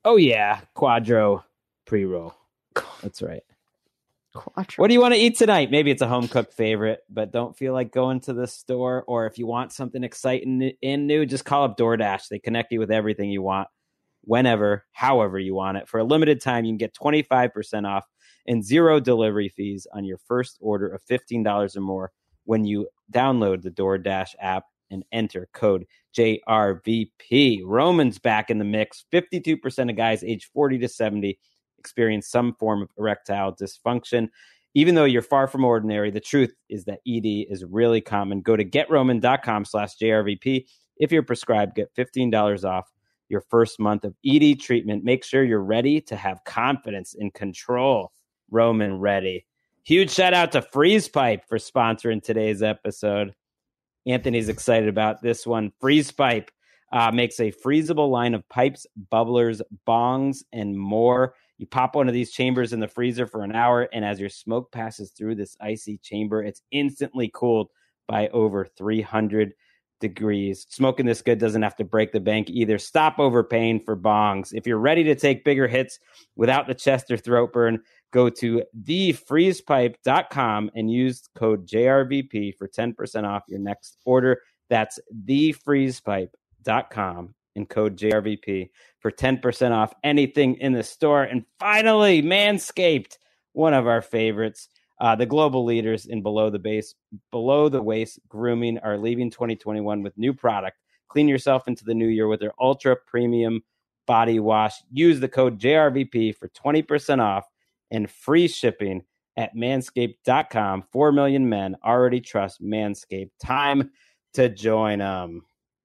Oh, yeah. Quadro pre-roll. That's right. Quattro. What do you want to eat tonight? Maybe it's a home-cooked favorite, but don't feel like going to the store. Or if you want something exciting and new, just call up DoorDash. They connect you with everything you want, whenever, however you want it. For a limited time, you can get 25% off and 0 delivery fees on your first order of $15 or more when you download the DoorDash app and enter code JRVP. Roman's back in the mix. 52% of guys aged 40 to 70 experience some form of erectile dysfunction. Even though you're far from ordinary, the truth is that ED is really common. Go to GetRoman.com/JRVP. If you're prescribed, get $15 off your first month of ED treatment. Make sure you're ready to have confidence and control. Roman ready. Huge shout out to Freeze Pipe for sponsoring today's episode. Anthony's excited about this one. Freeze Pipe makes a freezable line of pipes, bubblers, bongs, and more. You pop one of these chambers in the freezer for an hour, and as your smoke passes through this icy chamber, it's instantly cooled by over 300 degrees. Smoking this good doesn't have to break the bank either. Stop overpaying for bongs. If you're ready to take bigger hits without the chest or throat burn, go to thefreezepipe.com and use code JRVP for 10% off your next order. That's thefreezepipe.com and code JRVP for 10% off anything in the store. And finally, Manscaped, one of our favorites. The global leaders in below the waist grooming are leaving 2021 with new product. Clean yourself into the new year with their ultra premium body wash. Use the code JRVP for 20% off and free shipping at manscaped.com. 4 million men already trust Manscaped. Time to join them.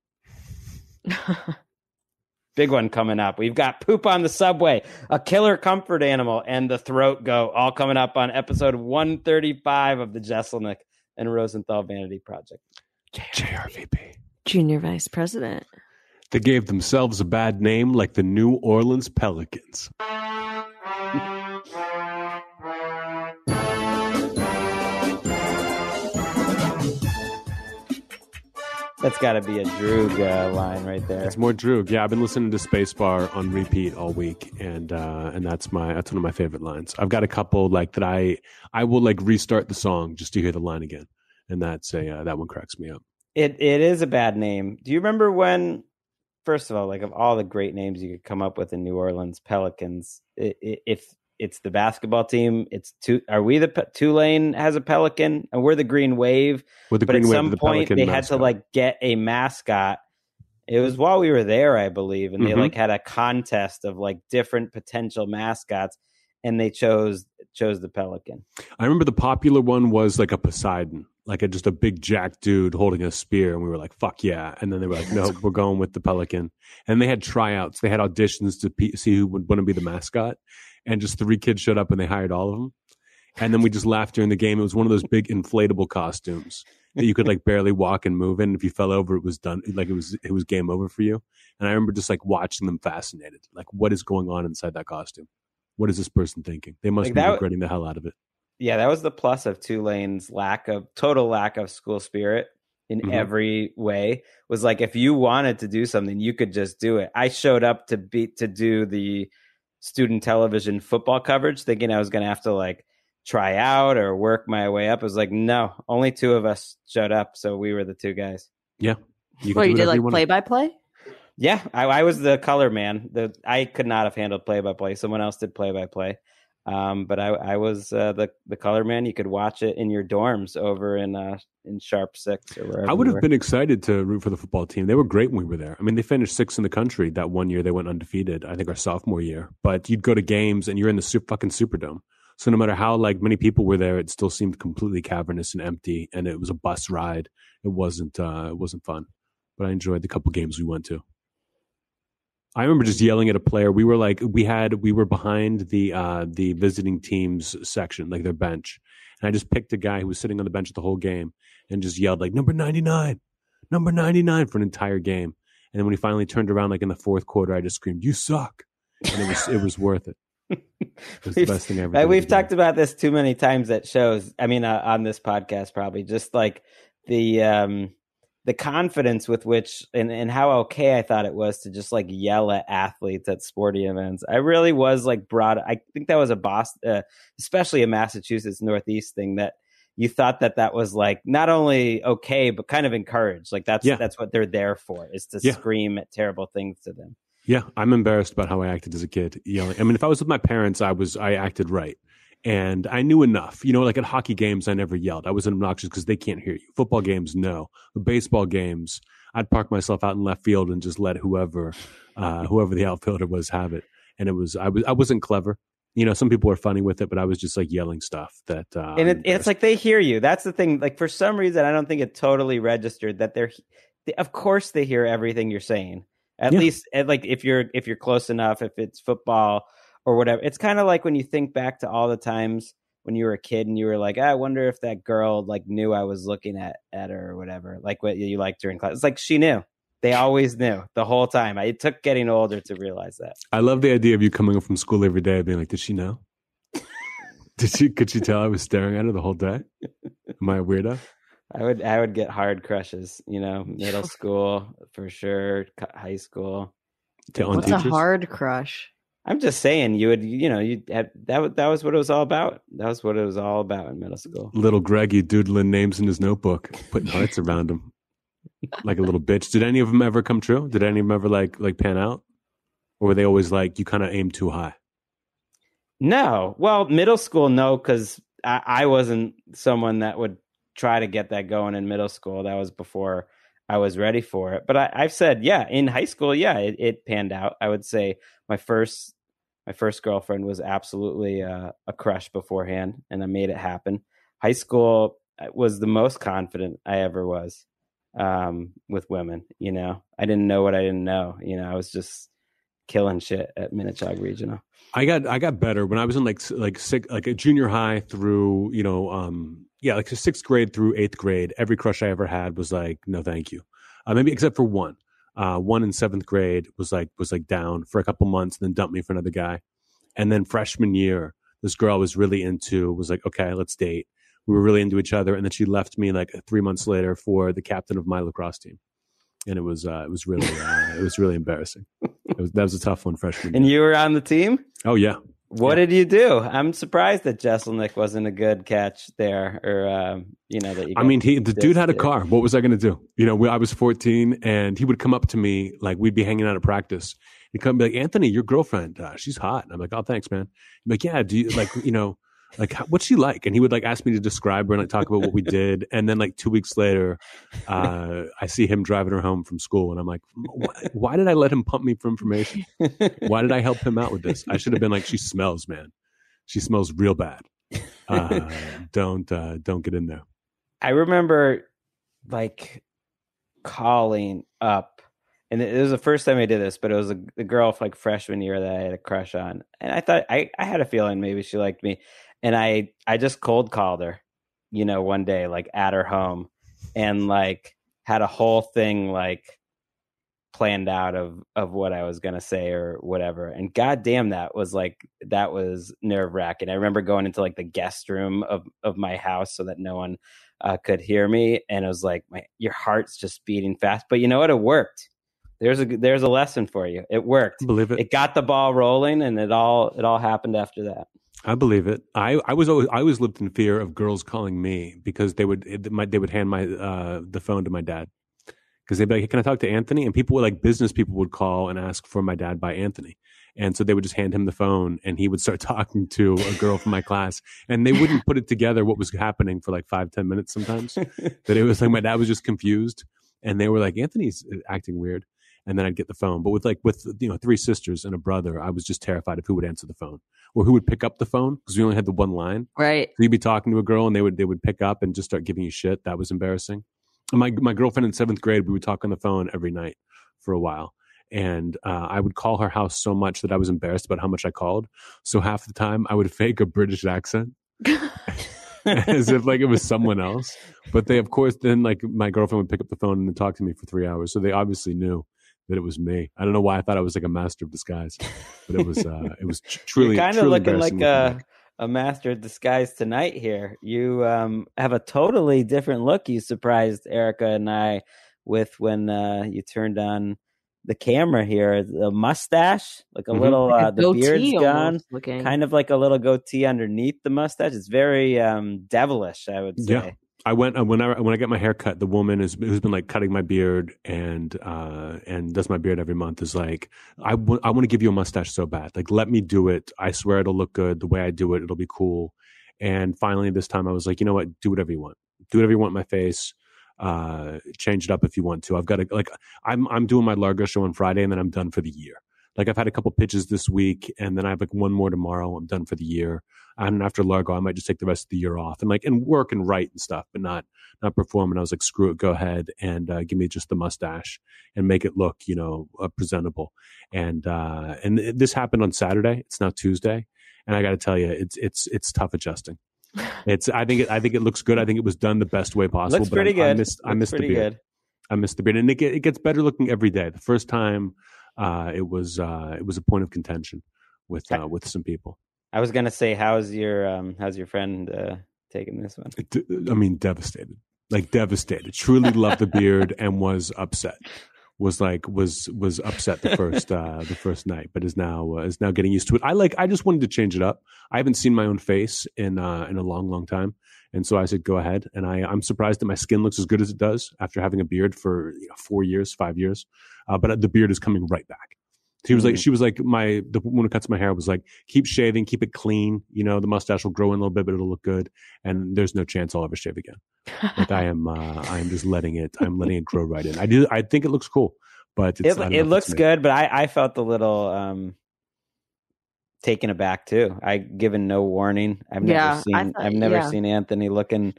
Big one coming up. We've got Poop on the Subway, a killer comfort animal, and the Throat Goat, all coming up on episode 135 of the Jesselnick and Rosenthal Vanity Project. JRVP. Junior Vice President. They gave themselves a bad name like the New Orleans Pelicans. That's got to be a Droog line right there. It's more Droog. Yeah, I've been listening to Spacebar on repeat all week, and that's one of my favorite lines. I've got a couple like that. I will like restart the song just to hear the line again, and that's that one cracks me up. It is a bad name. Do you remember when? First of all, like of all the great names you could come up with in New Orleans Pelicans, if it's the basketball team, are we the Tulane has a Pelican and we're the Green Wave? But at some point they had to like get a mascot. It was while we were there, I believe, and they like had a contest of like different potential mascots, and they chose the Pelican. I remember the popular one was like a Poseidon, like just a big jack dude holding a spear, and we were like, "Fuck yeah!" And then they were like, "No, we're going with the Pelican." And they had tryouts, they had auditions to see who would want to be the mascot, and just 3 kids showed up, and they hired all of them. And then we just laughed during the game. It was one of those big inflatable costumes that you could like barely walk and move in. If you fell over, it was done. Like it was game over for you. And I remember just like watching them fascinated, like what is going on inside that costume? What is this person thinking? They must be regretting the hell out of it. Yeah, that was the plus of Tulane's total lack of school spirit in every way. Was like if you wanted to do something, you could just do it. I showed up to do the student television football coverage, thinking I was going to have to like try out or work my way up. It was like, no, only 2 of us showed up, so we were the 2 guys. Yeah, you did like play-by-play. Yeah, I was the color man. I could not have handled play-by-play. Someone else did play-by-play. But I was the color man. You could watch it in your dorms over in Sharp 6 or wherever. I would have been excited to root for the football team. They were great when we were there. I mean, they finished 6th in the country that one year. They went undefeated, I think our sophomore year. But you'd go to games and you're in the fucking Superdome. So no matter how like many people were there, it still seemed completely cavernous and empty. And it was a bus ride. It wasn't fun. But I enjoyed the couple games we went to. I remember just yelling at a player. We were behind the visiting teams section, like their bench. And I just picked a guy who was sitting on the bench the whole game and just yelled like number 99 for an entire game. And then when he finally turned around, like in the 4th quarter, I just screamed, "You suck." And it was worth it. It was the best thing ever. We've talked about this too many times at shows. I mean, on this podcast, probably just like the the confidence with which and how okay I thought it was to just like yell at athletes at sporting events. I really was like I think that was a Boston, especially a Massachusetts Northeast thing, that you thought that was like not only okay, but kind of encouraged. Like that's what they're there for, is to scream at terrible things to them. Yeah. I'm embarrassed about how I acted as a kid yelling. I mean, if I was with my parents, I acted right. And I knew enough, like at hockey games, I never yelled. I wasn't obnoxious because they can't hear you. Football games, no. But baseball games, I'd park myself out in left field and just let whoever the outfielder was have it. And I wasn't clever. Some people are funny with it, but I was just like yelling stuff that. And it's like they hear you. That's the thing. Like for some reason, I don't think it totally registered that of course they hear everything you're saying. At least like if you're close enough, if it's football or whatever. It's kind of like when you think back to all the times when you were a kid and you were like, I wonder if that girl like knew I was looking at her or whatever, like what you liked her in class. It's like she knew. They always knew the whole time. It took getting older to realize that. I love the idea of you coming up from school every day being like, did she know? Could she tell I was staring at her the whole day? Am I a weirdo? I would get hard crushes, middle school for sure, high school. What's teachers? A hard crush? I'm just saying you that was what it was all about. That was what it was all about in middle school. Little Greggy doodling names in his notebook, putting hearts around him like a little bitch. Did any of them ever come true? Did any of them ever like pan out? Or were they always like, you kind of aim too high? No. Well, middle school, no, because I wasn't someone that would try to get that going in middle school. That was before I was ready for it. But I've said, in high school, it panned out. I would say my first girlfriend was absolutely a crush beforehand, and I made it happen. High school was the most confident I ever was with women. I didn't know what I didn't know. I was just killing shit at Minnetonka Regional. I got better when I was in like a junior high through like sixth grade through eighth grade. Every crush I ever had was like, no, thank you. Maybe except for one. One in seventh grade was like down for a couple months and then dumped me for another guy. And then freshman year, this girl I was really into was like, okay, let's date. We were really into each other. And then she left me like 3 months later for the captain of my lacrosse team. And it was really embarrassing. That was a tough one freshman year. And you were on the team? Oh yeah. What did you do? I'm surprised that Jesselnick wasn't a good catch there, or that you. I mean, the dude had a car. What was I going to do? I was 14, and he would come up to me like we'd be hanging out at practice. He'd come and be like, "Anthony, your girlfriend, she's hot." And I'm like, "Oh, thanks, man." He'd be like, "Yeah, do you like like what's she like?" And he would like ask me to describe her and like talk about what we did. And then like 2 weeks later, I see him driving her home from school, and I'm like, why did I let him pump me for information? Why did I help him out with this? I should have been like, she smells, man. She smells real bad. Don't get in there. I remember like calling up, and it was the first time I did this, but it was a girl like freshman year that I had a crush on, and I thought I had a feeling maybe she liked me. And I just cold called her, one day, like at her home, and like had a whole thing like planned out of what I was going to say or whatever. And goddamn, that was nerve wracking. I remember going into like the guest room of my house so that no one could hear me. And it was like, your heart's just beating fast, but you know what? It worked. There's a lesson for you. It worked. Believe it. It got the ball rolling, and it all happened after that. I believe it. I always lived in fear of girls calling me because they would hand the phone to my dad, because they'd be like, hey, can I talk to Anthony? And business people would call and ask for my dad by Anthony. And so they would just hand him the phone, and he would start talking to a girl from my class, and they wouldn't put it together what was happening for like 5-10 minutes sometimes. That it was like my dad was just confused, and they were like, Anthony's acting weird. And then I'd get the phone. But with 3 sisters and a brother, I was just terrified of who would answer the phone or who would pick up the phone, because we only had the one line. Right. So you'd be talking to a girl and they would pick up and just start giving you shit. That was embarrassing. And my girlfriend in 7th grade, we would talk on the phone every night for a while. And I would call her house so much that I was embarrassed about how much I called. So half the time I would fake a British accent as if like it was someone else. But they, of course, then like my girlfriend would pick up the phone and then talk to me for 3 hours. So they obviously knew that it was me. I don't know why I thought I was like a master of disguise, but it was truly. You're kind of looking like a master of disguise tonight here. You have a totally different look. You surprised Erica and I with when you turned on the camera here, the mustache, like a little, like the beard's gone, kind of like a little goatee underneath the mustache. It's very devilish, I would say. Yeah. I went when I get my hair cut, the woman who's been like cutting my beard and does my beard every month is like, I want to give you a mustache so bad. Like, let me do it. I swear it'll look good. The way I do it, it'll be cool. And finally this time I was like, you know what? Do whatever you want. Do whatever you want in my face. Change it up if you want to. I've got to, like, I'm doing my Largo show on Friday and then I'm done for the year. Like, I've had a couple pitches this week and then I have like one more tomorrow. I'm done for the year. And after Largo, I might just take the rest of the year off and work and write and stuff, but not perform. And I was like, screw it, go ahead and give me just the mustache and make it look, presentable. And this happened on Saturday. It's now Tuesday, and I got to tell you, it's tough adjusting. I think it looks good. I think it was done the best way possible. Looks pretty good. I missed the beard. I missed the beard, and it gets better looking every day. The first time, it was a point of contention with some people. I was gonna say, how's your friend taking this one? I mean, devastated. Like devastated. Truly loved the beard and was upset. Was upset the first night, but is now getting used to it. I just wanted to change it up. I haven't seen my own face in a long time, and so I said go ahead. And I'm surprised that my skin looks as good as it does after having a beard for 5 years. But the beard is coming right back. She was like, the woman who cuts my hair was like, keep shaving, keep it clean. The mustache will grow in a little bit, but it'll look good. And there's no chance I'll ever shave again. Like I'm just letting it grow right in. I think it looks cool, but it looks good. But I felt a little taken aback too. I given no warning. I've never seen Anthony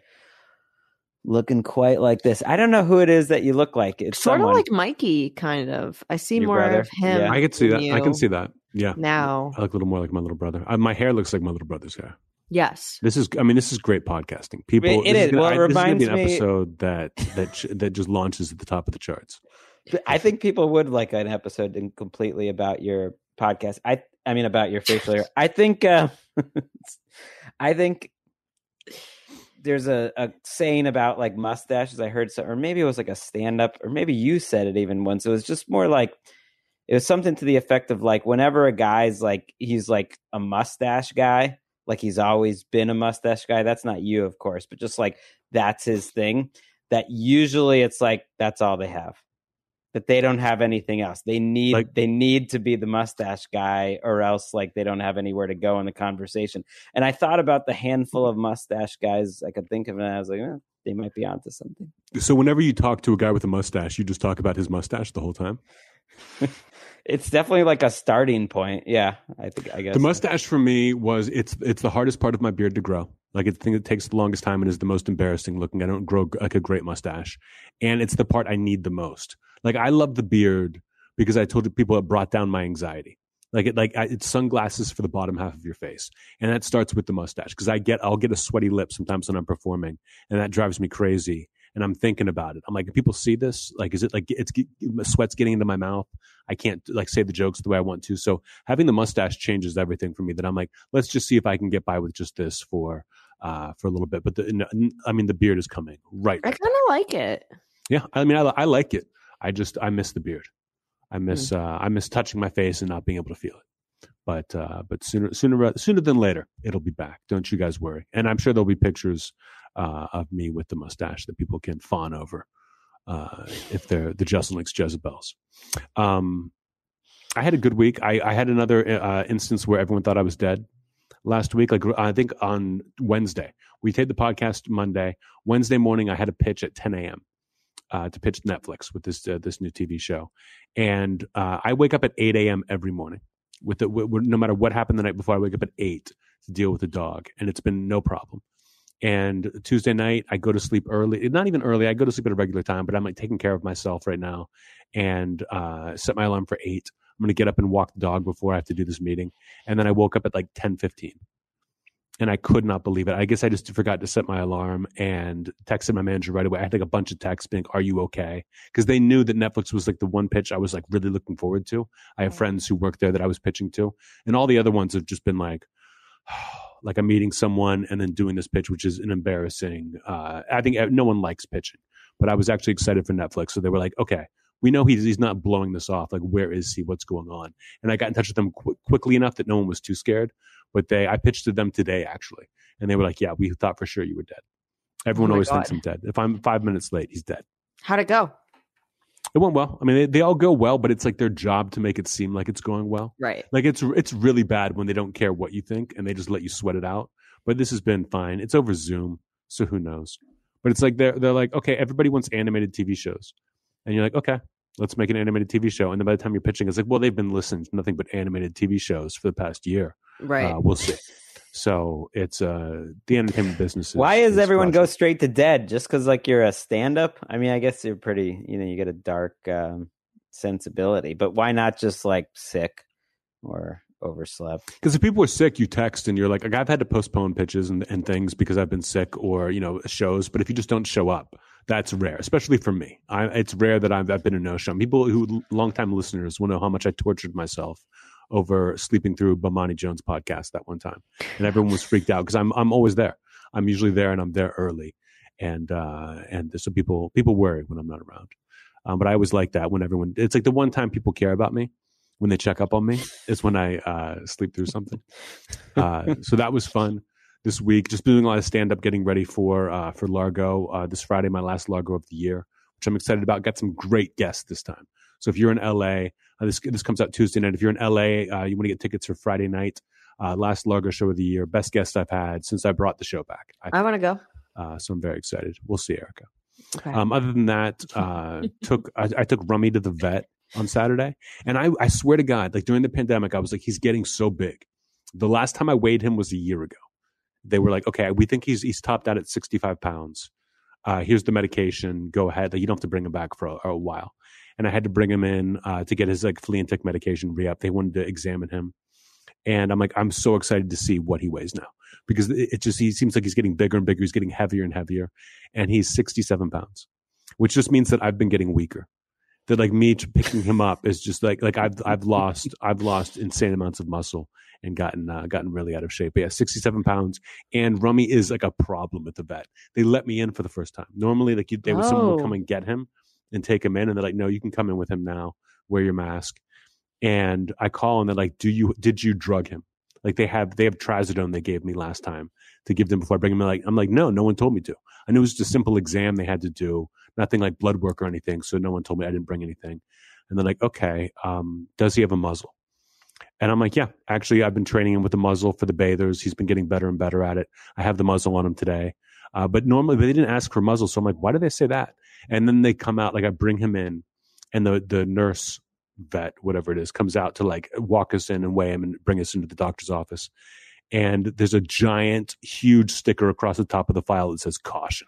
looking quite like this. I don't know who it is that you look like. It's sort of like Mikey, kind of. I see more of him. Yeah. I can see that. I can see that. Yeah. Now I look a little more like my little brother. My hair looks like my little brother's hair. Yes. This is great podcasting. People, it is. Well, it reminds me an episode that just launches at the top of the charts. I think people would like an episode completely about your podcast. I mean about your facial hair. I think there's a saying about like mustaches. I heard or maybe it was like a stand-up, or maybe you said it even once. It was just more like, it was something to the effect of like, whenever a guy's like, he's like a mustache guy, like he's always been a mustache guy. That's not you, of course, but just like, that's his thing. That usually it's like, that's all they have. That they don't have anything else. They need to be the mustache guy, or else like they don't have anywhere to go in the conversation. And I thought about the handful of mustache guys I could think of, and I was like, they might be onto something. So whenever you talk to a guy with a mustache, you just talk about his mustache the whole time? It's definitely like a starting point. Yeah, I guess. The mustache for me it's the hardest part of my beard to grow. Like, it's the thing that takes the longest time and is the most embarrassing looking. I don't grow like a great mustache. And it's the part I need the most. Like, I love the beard because I told people it brought down my anxiety. It's sunglasses for the bottom half of your face. And that starts with the mustache, because I'll get a sweaty lip sometimes when I'm performing, and that drives me crazy. And I'm thinking about it. I'm like, if people see this, like, is it like sweat's getting into my mouth? I can't like say the jokes the way I want to. So having the mustache changes everything for me. That I'm like, let's just see if I can get by with just this for a little bit. But the beard is coming right. I kind of like it. Yeah, I mean, I like it. I miss the beard. I miss touching my face and not being able to feel it. But sooner than later, it'll be back. Don't you guys worry. And I'm sure there'll be pictures of me with the mustache that people can fawn over if they're the Justin Links Jezebels. I had a good week. I had another instance where everyone thought I was dead last week. Like, I think on Wednesday, we taped the podcast Monday. Wednesday morning, I had a pitch at 10 a.m. To pitch Netflix with this new TV show. And I wake up at 8 a.m. every morning. No matter what happened the night before, I wake up at 8 to deal with the dog. And it's been no problem. And Tuesday night, I go to sleep early. Not even early. I go to sleep at a regular time, but I'm like taking care of myself right now, and set my alarm for 8. I'm going to get up and walk the dog before I have to do this meeting. And then I woke up at like 10:15. And I could not believe it. I guess I just forgot to set my alarm and texted my manager right away. I had like a bunch of texts being, "Are you okay?" Because they knew that Netflix was like the one pitch I was like really looking forward to. I have friends who work there that I was pitching to. And all the other ones have just been like, like I'm meeting someone and then doing this pitch, which is an embarrassing. I think no one likes pitching, but I was actually excited for Netflix. So they were like, okay, we know he's not blowing this off. Like, where is he? What's going on? And I got in touch with them quickly enough that no one was too scared. But I pitched to them today, actually. And they were like, yeah, we thought for sure you were dead. Everyone always thinks I'm dead. If I'm 5 minutes late, he's dead. How'd it go? It went well. I mean, they all go well, but it's like their job to make it seem like it's going well. Right. Like it's really bad when they don't care what you think and they just let you sweat it out. But this has been fine. It's over Zoom, so who knows? But it's like they're like, okay, everybody wants animated TV shows. And you're like, okay, let's make an animated TV show. And then by the time you're pitching, it's like, well, they've been listening to nothing but animated TV shows for the past year. Right. We'll see. So it's the entertainment business. Why is everyone go straight to dead? Just because like you're a stand-up? I mean, I guess you're pretty, you get a dark sensibility. But why not just like sick or overslept? Because if people are sick, you text and you're like I've had to postpone pitches and things because I've been sick or shows. But if you just don't show up, that's rare, especially for me. It's rare that I've been a no-show. People who longtime listeners will know how much I tortured myself over sleeping through Bomani Jones' podcast that one time, and everyone was freaked out because I'm always there. I'm usually there and I'm there early, and so people worry when I'm not around. But I always like that when everyone. It's like the one time people care about me. When they check up on me, is when I sleep through something. So that was fun this week. Just doing a lot of stand up, getting ready for Largo this Friday, my last Largo of the year, which I'm excited about. Got some great guests this time. So if you're in LA, this comes out Tuesday night. If you're in LA, you want to get tickets for Friday night. Last Largo show of the year, best guest I've had since I brought the show back. I want to go. So I'm very excited. We'll see, Erica. Okay. Other than that, I took Rummy to the vet on Saturday. And I swear to God, like during the pandemic, I was like, he's getting so big. The last time I weighed him was a year ago. They were like, okay, we think he's topped out at 65 pounds. Here's the medication. Go ahead. Like, you don't have to bring him back for a while. And I had to bring him in to get his like flea and tick medication re-up. They wanted to examine him. And I'm like, I'm so excited to see what he weighs now because he seems like he's getting bigger and bigger. He's getting heavier and heavier. And he's 67 pounds, which just means that I've been getting weaker. That like me picking him up is just like I've lost insane amounts of muscle and gotten really out of shape. But yeah, 67 pounds, and Rummy is like a problem at the vet. They let me in for the first time. Normally, like someone would come and get him and take him in, and they're like, no, you can come in with him now. Wear your mask. And I call and they're like, did you drug him? Like they have trazodone they gave me last time to give them before I bring him in. I'm like, no one told me to. I knew it was just a simple exam they had to do. Nothing like blood work or anything. So no one told me. I didn't bring anything. And they're like, okay, does he have a muzzle? And I'm like, yeah, actually, I've been training him with the muzzle for the bathers. He's been getting better and better at it. I have the muzzle on him today. But normally they didn't ask for muzzle. So I'm like, why did they say that? And then they come out, like I bring him in and the nurse vet, whatever it is, comes out to like walk us in and weigh him and bring us into the doctor's office. And there's a giant, huge sticker across the top of the file that says caution.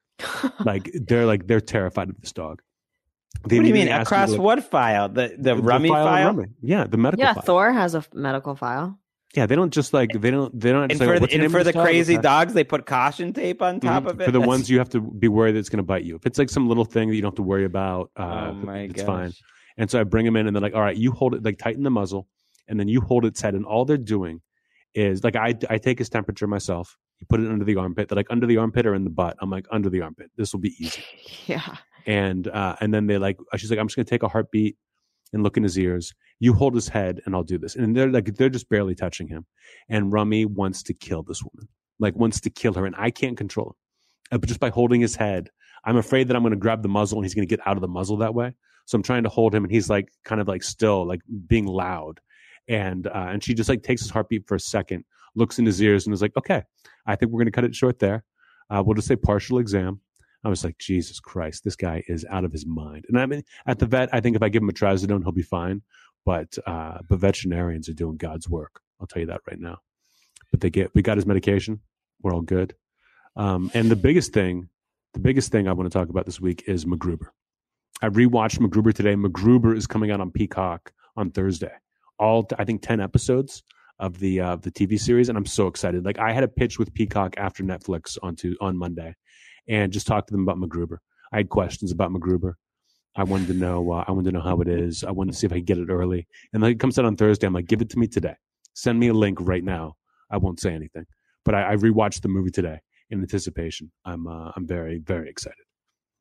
They're terrified of this dog. What do you mean across what file? The Rummy file? Rummy. Yeah, the medical file. Thor has a medical file. Yeah, they don't just like they don't. And for the crazy dogs, they put caution tape on top of it. For the ones you have to be worried that it's going to bite you. If it's like some little thing that you don't have to worry about, it's fine. And so I bring them in, and they're like, "All right, you hold it, like tighten the muzzle, and then you hold its head." And all they're doing is like I take his temperature myself. You put it under the armpit. They're like, under the armpit or in the butt? I'm like, under the armpit. This will be easy. Yeah. And then she's like, I'm just going to take a heartbeat and look in his ears. You hold his head and I'll do this. And they're just barely touching him. And Rummy wants to kill this woman, like wants to kill her. And I can't control him. But just by holding his head, I'm afraid that I'm going to grab the muzzle and he's going to get out of the muzzle that way. So I'm trying to hold him and he's like, kind of like still like being loud. And she just like takes his heartbeat for a second, looks in his ears and is like, okay, I think we're going to cut it short there. We'll just say partial exam. I was like, Jesus Christ, this guy is out of his mind. And I mean, at the vet, I think if I give him a trazodone, he'll be fine. But veterinarians are doing God's work. I'll tell you that right now. But we got his medication. We're all good. And the biggest thing I want to talk about this week is MacGruber. I rewatched MacGruber today. MacGruber is coming out on Peacock on Thursday. I think 10 episodes of the TV series, and I'm so excited. Like I had a pitch with Peacock after Netflix on Monday, and just talked to them about MacGruber. I had questions about MacGruber. I wanted to know how it is. I wanted to see if I could get it early. And then it comes out on Thursday. I'm like, give it to me today. Send me a link right now. I won't say anything. But I rewatched the movie today in anticipation. I'm very, very excited.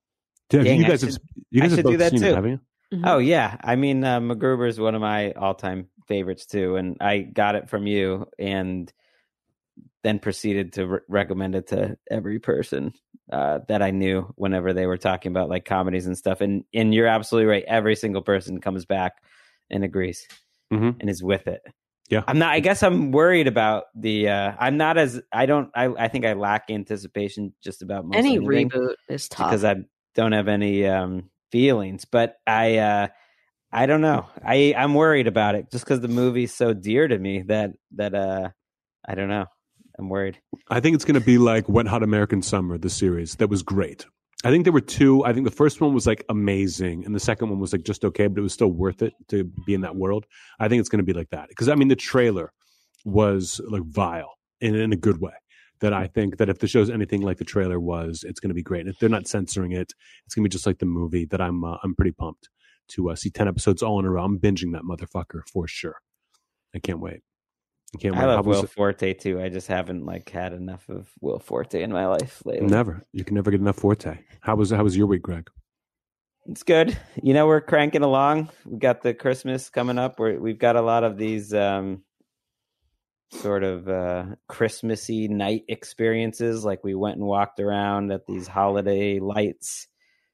Dang, you guys have both that seen too. it, haven't you? Mm-hmm. Oh yeah, I mean MacGruber is one of my all-time favorites too, and I got it from you, and then proceeded to recommend it to every person that I knew whenever they were talking about like comedies and stuff. And you're absolutely right. Every single person comes back and agrees and is with it. Yeah. I guess I'm worried about the, I think I lack anticipation just about most any anything reboot is tough because I don't have any feelings, but I don't know. I'm worried about it just because the movie's so dear to me that I don't know. I'm worried. I think it's going to be like Wet Hot American Summer, the series. That was great. I think there were two. I think the first one was like amazing, and the second one was like just okay, but it was still worth it to be in that world. I think it's going to be like that because I mean the trailer was like vile in a good way. That I think that if the show's anything like the trailer was, it's going to be great. And if they're not censoring it, it's going to be just like the movie. That I'm pretty pumped to see 10 episodes all in a row. I'm binging that motherfucker for sure. I can't wait. I love Will Forte too. I just haven't like had enough of Will Forte in my life lately. Never. You can never get enough Forte. How was your week, Greg? It's good. You know, we're cranking along. We got the Christmas coming up. We've got a lot of these sort of Christmassy night experiences. Like we went and walked around at these holiday lights,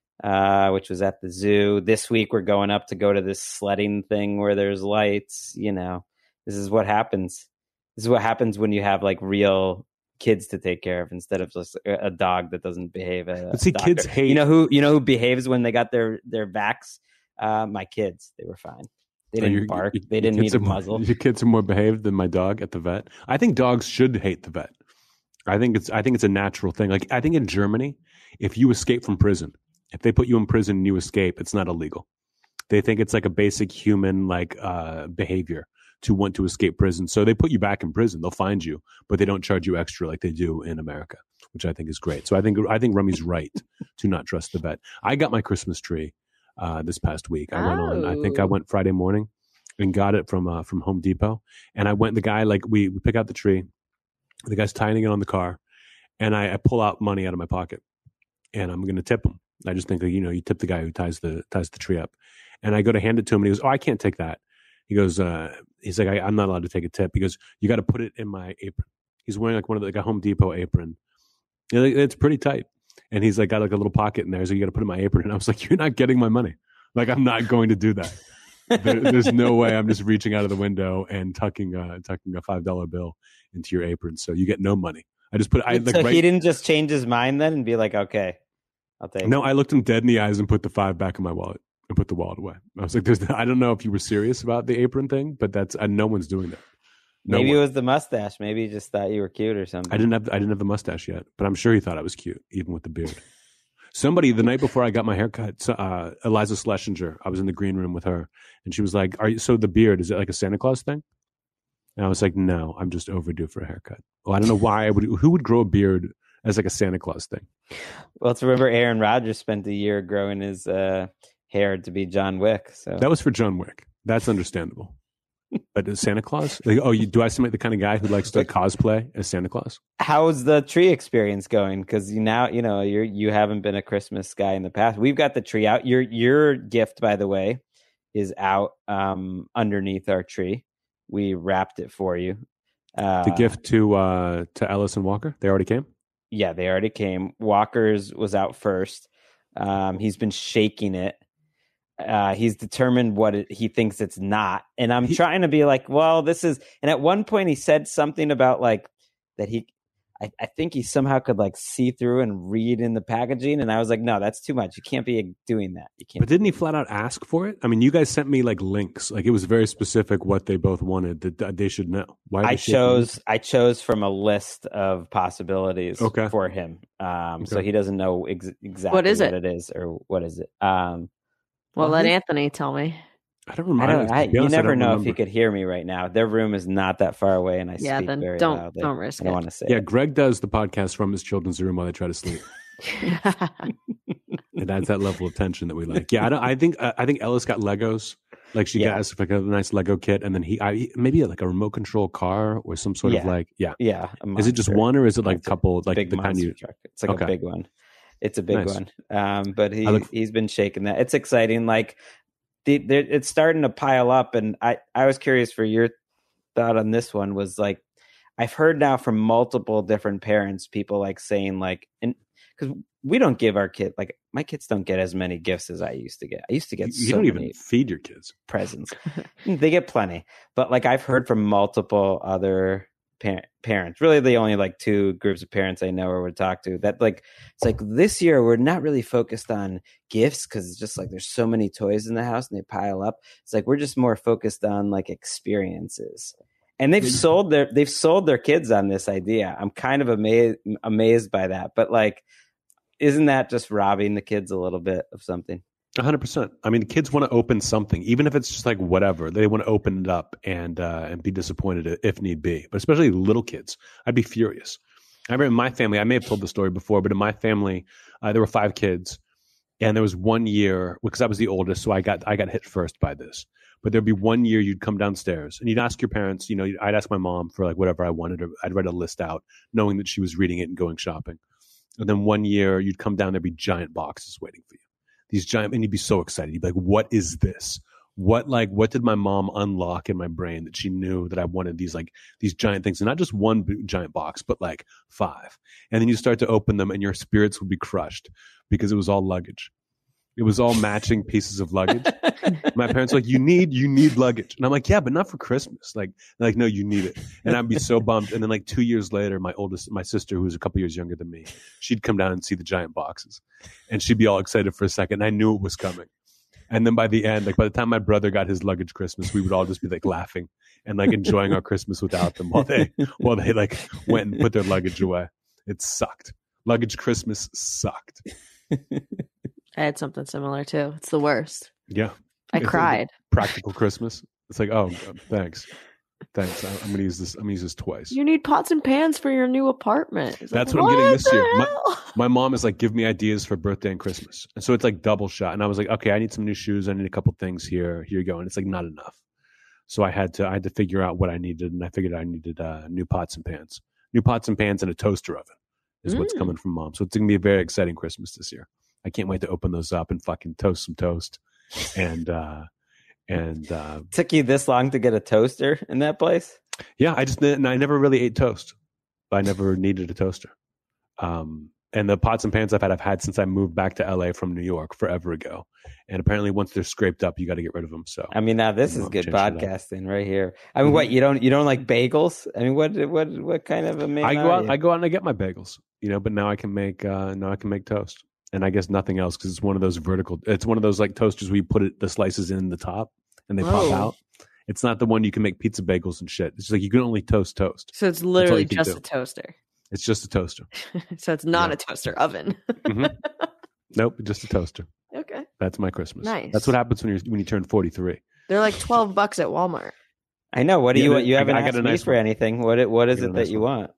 which was at the zoo. This week we're going up to go to this sledding thing where there's lights. You know, this is what happens. This is what happens when you have like real kids to take care of instead of just a dog that doesn't behave. But see, kids hate. You know who behaves when they got their vax? My kids. They were fine. They didn't bark. They didn't need a muzzle. Your kids are more behaved than my dog at the vet. I think dogs should hate the vet. I think it's a natural thing. Like I think in Germany, if you escape from prison, if they put you in prison and you escape, it's not illegal. They think it's like a basic human like behavior to want to escape prison. So they put you back in prison. They'll find you, but they don't charge you extra like they do in America, which I think is great. So I think Rummy's right to not trust the vet. I got my Christmas tree this past week. I think I went Friday morning and got it from Home Depot. And I went, the guy, like we pick out the tree. The guy's tying it on the car. And I pull out money out of my pocket and I'm going to tip him. I just think, you tip the guy who ties the tree up. And I go to hand it to him and he goes, "Oh, I can't take that." He goes, he's like, "I'm not allowed to take a tip." He goes, "You got to put it in my apron." He's wearing like one of a Home Depot apron. It's pretty tight. And he's like, got like a little pocket in there. So you got to put it in my apron. And I was like, "You're not getting my money. Like, I'm not going to do that. There's no way I'm just reaching out of the window and tucking a $5 bill into your apron. So you get no money." I just put it. So he didn't just change his mind then and be like, "Okay, I'll take it." No, I looked him dead in the eyes and put the $5 back in my wallet. And put the wallet away. I was like, I don't know if you were serious about the apron thing, but that's no one's doing that. Maybe it was the mustache. Maybe he just thought you were cute or something. I didn't have the mustache yet, but I'm sure he thought I was cute, even with the beard. Somebody the night before I got my haircut, Eliza Schlesinger, I was in the green room with her, and she was like, so the beard, is it like a Santa Claus thing? And I was like, no, I'm just overdue for a haircut. Well, I don't know why who would grow a beard as like a Santa Claus thing? Well, let's remember Aaron Rodgers spent a year growing his hair to be John Wick. So that was for John Wick. That's understandable. But Santa Claus? Like, do I seem like the kind of guy who likes to cosplay as Santa Claus? How's the tree experience going? Because you haven't been a Christmas guy in the past. We've got the tree out. Your gift, by the way, is out underneath our tree. We wrapped it for you. The gift to Ellis and Walker? They already came? Yeah, they already came. Walker's was out first. He's been shaking it. He's determined what he thinks it's not. And I'm trying to be like, well, this is, and at one point he said something about like that I think he somehow could like see through and read in the packaging. And I was like, no, that's too much. You can't be doing that. You can't. But didn't he flat out ask for it? I mean, you guys sent me like links. Like it was very specific what they both wanted that they should know. Why I chose from a list of possibilities for him. So he doesn't know exactly what it is or what is it. Well, let Anthony tell me. I don't remember. You never know if he could hear me right now. Their room is not that far away, and I speak very loudly. Don't risk it. I don't want to say. Yeah, Greg does the podcast from his children's room while they try to sleep. It adds that level of tension that we like. Yeah, I think Ellis got Legos. Like she got us like a nice Lego kit, and then maybe like a remote control car or some sort of like yeah. Is it just one or is it like a couple? Like big the kind you truck. It's like a big one. It's a big Nice. one. But he's been shaking that. It's exciting. Like it's starting to pile up. And I was curious for your thought on this one. Was like, I've heard now from multiple different parents, people like saying like, and because we don't give our kid, like my kids don't get as many gifts as I used to get. I used to get you don't even feed your kids presents. They get plenty, but like I've heard from multiple other parents, really the only like two groups of parents I know or would talk to, that like it's like this year we're not really focused on gifts because it's just like there's so many toys in the house and they pile up. It's like we're just more focused on like experiences. And they've sold their kids on this idea. I'm kind of amazed by that. But like, isn't that just robbing the kids a little bit of something? 100%. I mean, the kids want to open something, even if it's just like whatever. They want to open it up and be disappointed if need be. But especially little kids, I'd be furious. I remember in my family, I may have told the story before, but in my family, there were 5 kids, and there was 1 year because I was the oldest, so I got hit first by this. But there'd be 1 year you'd come downstairs and you'd ask your parents, I'd ask my mom for like whatever I wanted. I'd write a list out knowing that she was reading it and going shopping. And then 1 year you'd come down, there'd be giant boxes waiting for you. These giant, and you'd be so excited. You'd be like, what is this? What did my mom unlock in my brain that she knew that I wanted these giant things? And not just one giant box, but like 5. And then you start to open them and your spirits would be crushed because it was all luggage. It was all matching pieces of luggage. My parents were like, you need luggage. And I'm like, yeah, but not for Christmas. Like, no, you need it. And I'd be so bummed. And then like 2 years later, my sister, who was a couple years younger than me, she'd come down and see the giant boxes. And she'd be all excited for a second. I knew it was coming. And then by the end, like by the time my brother got his luggage Christmas, we would all just be like laughing and like enjoying our Christmas without them while they like went and put their luggage away. It sucked. Luggage Christmas sucked. I had something similar too. It's the worst. Yeah. I cried. Practical Christmas. It's like, oh, thanks. I'm gonna use this twice. You need pots and pans for your new apartment. That's what I'm getting this year. My mom is like, give me ideas for birthday and Christmas, and so it's like double shot. And I was like, okay, I need some new shoes. I need a couple things here. Here you go. And it's like not enough. So I had to figure out what I needed, and I figured I needed new pots and pans, and a toaster oven is what's coming from mom. So it's gonna be a very exciting Christmas this year. I can't wait to open those up and fucking toast some toast. And took you this long to get a toaster in that place? Yeah, I never really ate toast. I never needed a toaster. And the pots and pans I've had since I moved back to LA from New York forever ago. And apparently once they're scraped up, you got to get rid of them. So I mean, now this is good podcasting right here. I mean, what, you don't like bagels? I mean, what kind of a man? I go out and I get my bagels, but now I can make toast. And I guess nothing else because it's one of those it's one of those like toasters where you put the slices in the top and they pop out. It's not the one you can make pizza bagels and shit. It's just like you can only toast. So it's literally just a toaster. It's just a toaster. So it's not a toaster oven. Mm-hmm. Nope, just a toaster. Okay. That's my Christmas. Nice. That's what happens when you turn 43. They're like $12 at Walmart. I know. What do you want? You haven't asked me for anything. What is it that you want?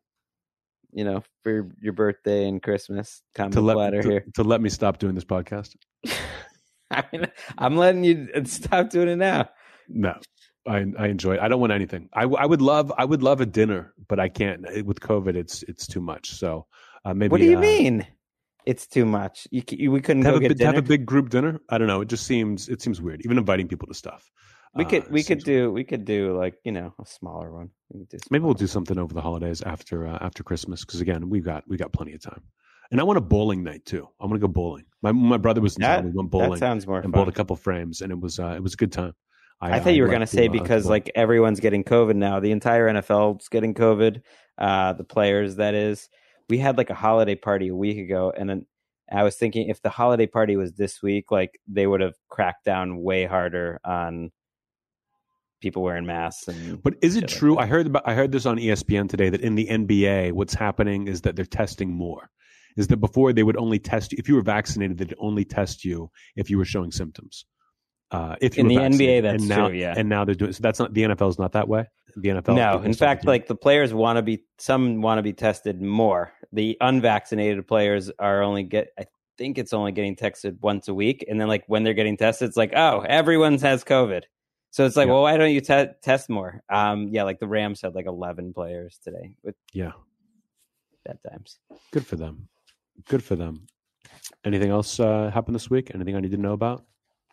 For your birthday and Christmas, here to let me stop doing this podcast. I mean, I'm letting you stop doing it now. No, I enjoy it. I don't want anything. I would love a dinner, but I can't with COVID. It's too much. So maybe. What do you mean? It's too much. We couldn't have a big group dinner. I don't know. It seems weird. Even inviting people to stuff. We could do like a smaller one. Maybe we'll do something over the holidays after Christmas because again we got plenty of time. And I want a bowling night too. I want to go bowling. My brother was in town. We went bowling. That sounds more fun. And bowled a couple frames, and it was a good time. I thought you were going to say because like everyone's getting COVID now. The entire NFL's getting COVID. The players, that is. We had like a holiday party a week ago, and then I was thinking if the holiday party was this week, like they would have cracked down way harder on people wearing masks. But is it true? I heard this on ESPN today that in the NBA, what's happening is that they're testing more. Is that before they would only test you if you were vaccinated? They'd only test you if you were showing symptoms. If you in were the vaccinated. NBA, that's true. Yeah, and now they're doing so. That's not the NFL is not that way. The NFL, no. In fact, like the players want to be tested more. The unvaccinated players are I think it's only getting tested once a week, and then like when they're getting tested, it's like, oh, everyone has COVID. So it's like, well, why don't you test more? Like the Rams had like 11 players today. Bad times. Good for them. Anything else happen this week? Anything I need to know about?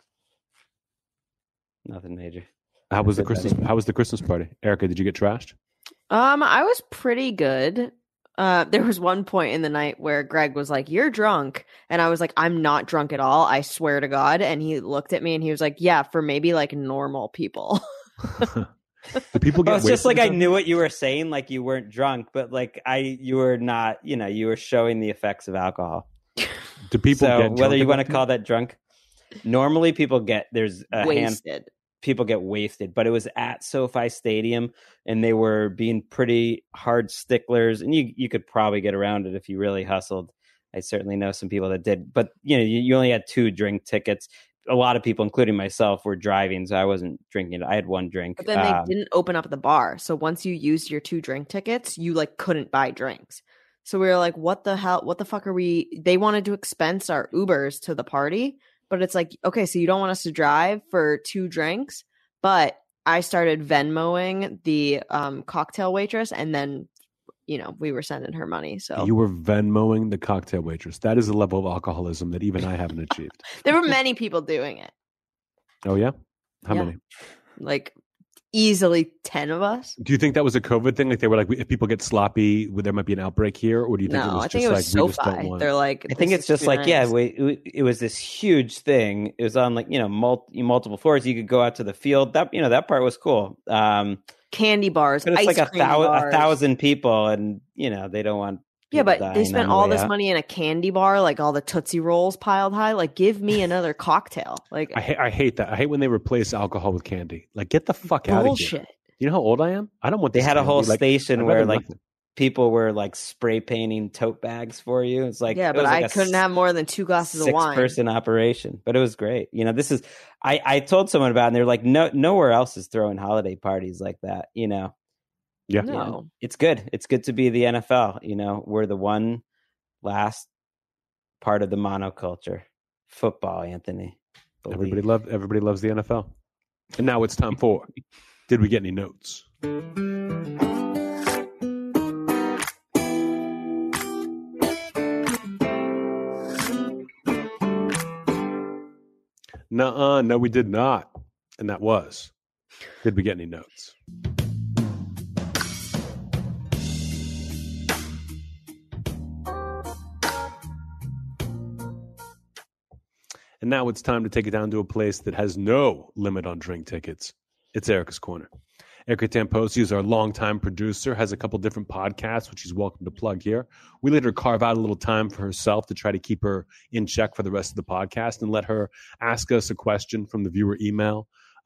Nothing major. How was the Christmas party? Erica, did you get trashed? I was pretty good. There was one point in the night where Greg was like, "You're drunk," and I was like, "I'm not drunk at all. I swear to God." And he looked at me and he was like, "Yeah, for maybe like normal people." Do people get? Well, it's just like I knew what you were saying, like you weren't drunk, but like you were not. You were showing the effects of alcohol. Do people get whether you want to call that drunk? Normally, people get wasted. People get wasted, but it was at SoFi Stadium, and they were being pretty hard sticklers. And you could probably get around it if you really hustled. I certainly know some people that did, but you only had 2 drink tickets. A lot of people, including myself, were driving, so I wasn't drinking. I had 1 drink. But then they didn't open up the bar, so once you used your 2 drink tickets, you like couldn't buy drinks. So we were like, "What the hell? What the fuck are we?" They wanted to expense our Ubers to the party. But it's like, okay, so you don't want us to drive for 2 drinks, but I started Venmoing the cocktail waitress, and then, we were sending her money. So you were Venmoing the cocktail waitress. That is a level of alcoholism that even I haven't achieved. There were many people doing it. Oh yeah, how many? Like easily 10 of us. Do you think that was a COVID thing? Like they were like, if people get sloppy, there might be an outbreak here, or do you think it was just like SoFi. we just don't want? They're like, I think it's just like, it was this huge thing. It was on like multiple floors. You could go out to the field. That that part was cool. Candy bars, but it's like 1,000 people, and they don't want. Yeah, but they spent all this money in a candy bar, like all the Tootsie Rolls piled high. Like, give me another cocktail. Like, I hate that. I hate when they replace alcohol with candy. Like, get the fuck out of here. Bullshit. You know how old I am? I don't want. They had a whole station where like nothing. People were like spray painting tote bags for you. It's like, yeah, but I couldn't have more than 2 glasses of wine. 6-person operation, but it was great. This is. I told someone about it, and they're like, nowhere else is throwing holiday parties like that. Yeah. No. It's good. It's good to be the NFL. We're the one last part of the monoculture. Football, Anthony. Everybody loves the NFL. And now it's time for Did We Get Any Notes? No, we did not. And that was Did We Get Any Notes? And now it's time to take it down to a place that has no limit on drink tickets. It's Erica's Corner. Erica Tamposi is our longtime producer, has a couple different podcasts, which she's welcome to plug here. We let her carve out a little time for herself to try to keep her in check for the rest of the podcast and let her ask us a question from the viewer email,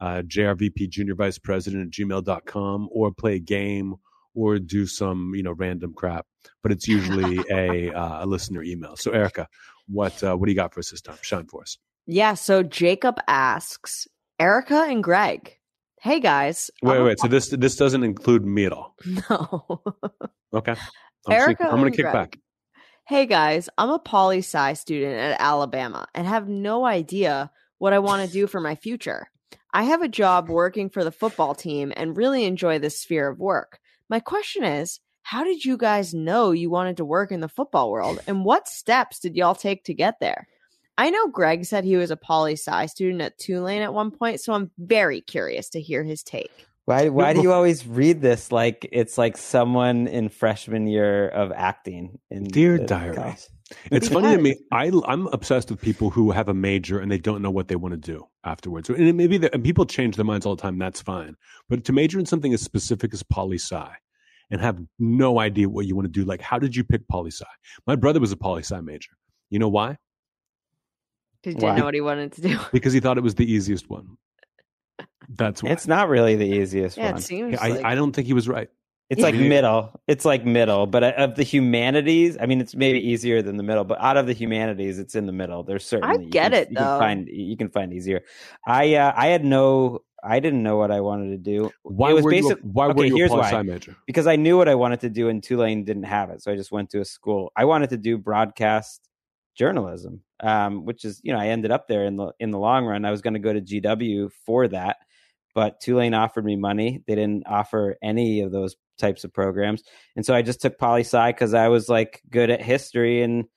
jrvpjuniorvicepresident@gmail.com, or play a game or do some random crap. But it's usually a listener email. So Erica, what do you got for us this time? Shine for us. Yeah, so Jacob asks, Erica and Greg, hey guys. Wait. So this doesn't include me at all? No. Okay. I'm going to kick back. Hey guys, I'm a poli-sci student at Alabama and have no idea what I want to do for my future. I have a job working for the football team and really enjoy this sphere of work. My question is, how did you guys know you wanted to work in the football world, and what steps did y'all take to get there? I know Greg said he was a poli-sci student at Tulane at one point, so I'm very curious to hear his take. Why do you always read this like it's like someone in freshman year of acting? Dear Diary. It's funny to me. I'm obsessed with people who have a major and they don't know what they want to do afterwards. And and people change their minds all the time. That's fine. But to major in something as specific as poli-sci and have no idea what you want to do, like how did you pick poli-sci? My brother was a poli-sci major. You know why? Because he didn't know what he wanted to do. Because he thought it was the easiest one. That's why. It's not really the easiest one. It seems I don't think he was right. It's like middle. It's like middle. But of the humanities, I mean, it's maybe easier than the middle. But out of the humanities, it's in the middle. There's certainly you can find easier. I didn't know what I wanted to do. Why were you a poli-sci major? Because I knew what I wanted to do, and Tulane didn't have it, so I just went to a school. I wanted to do broadcast journalism, which is I ended up there in the long run. I was going to go to GW for that, but Tulane offered me money. They didn't offer any of those types of programs, and so I just took poli-sci because I was like good at history and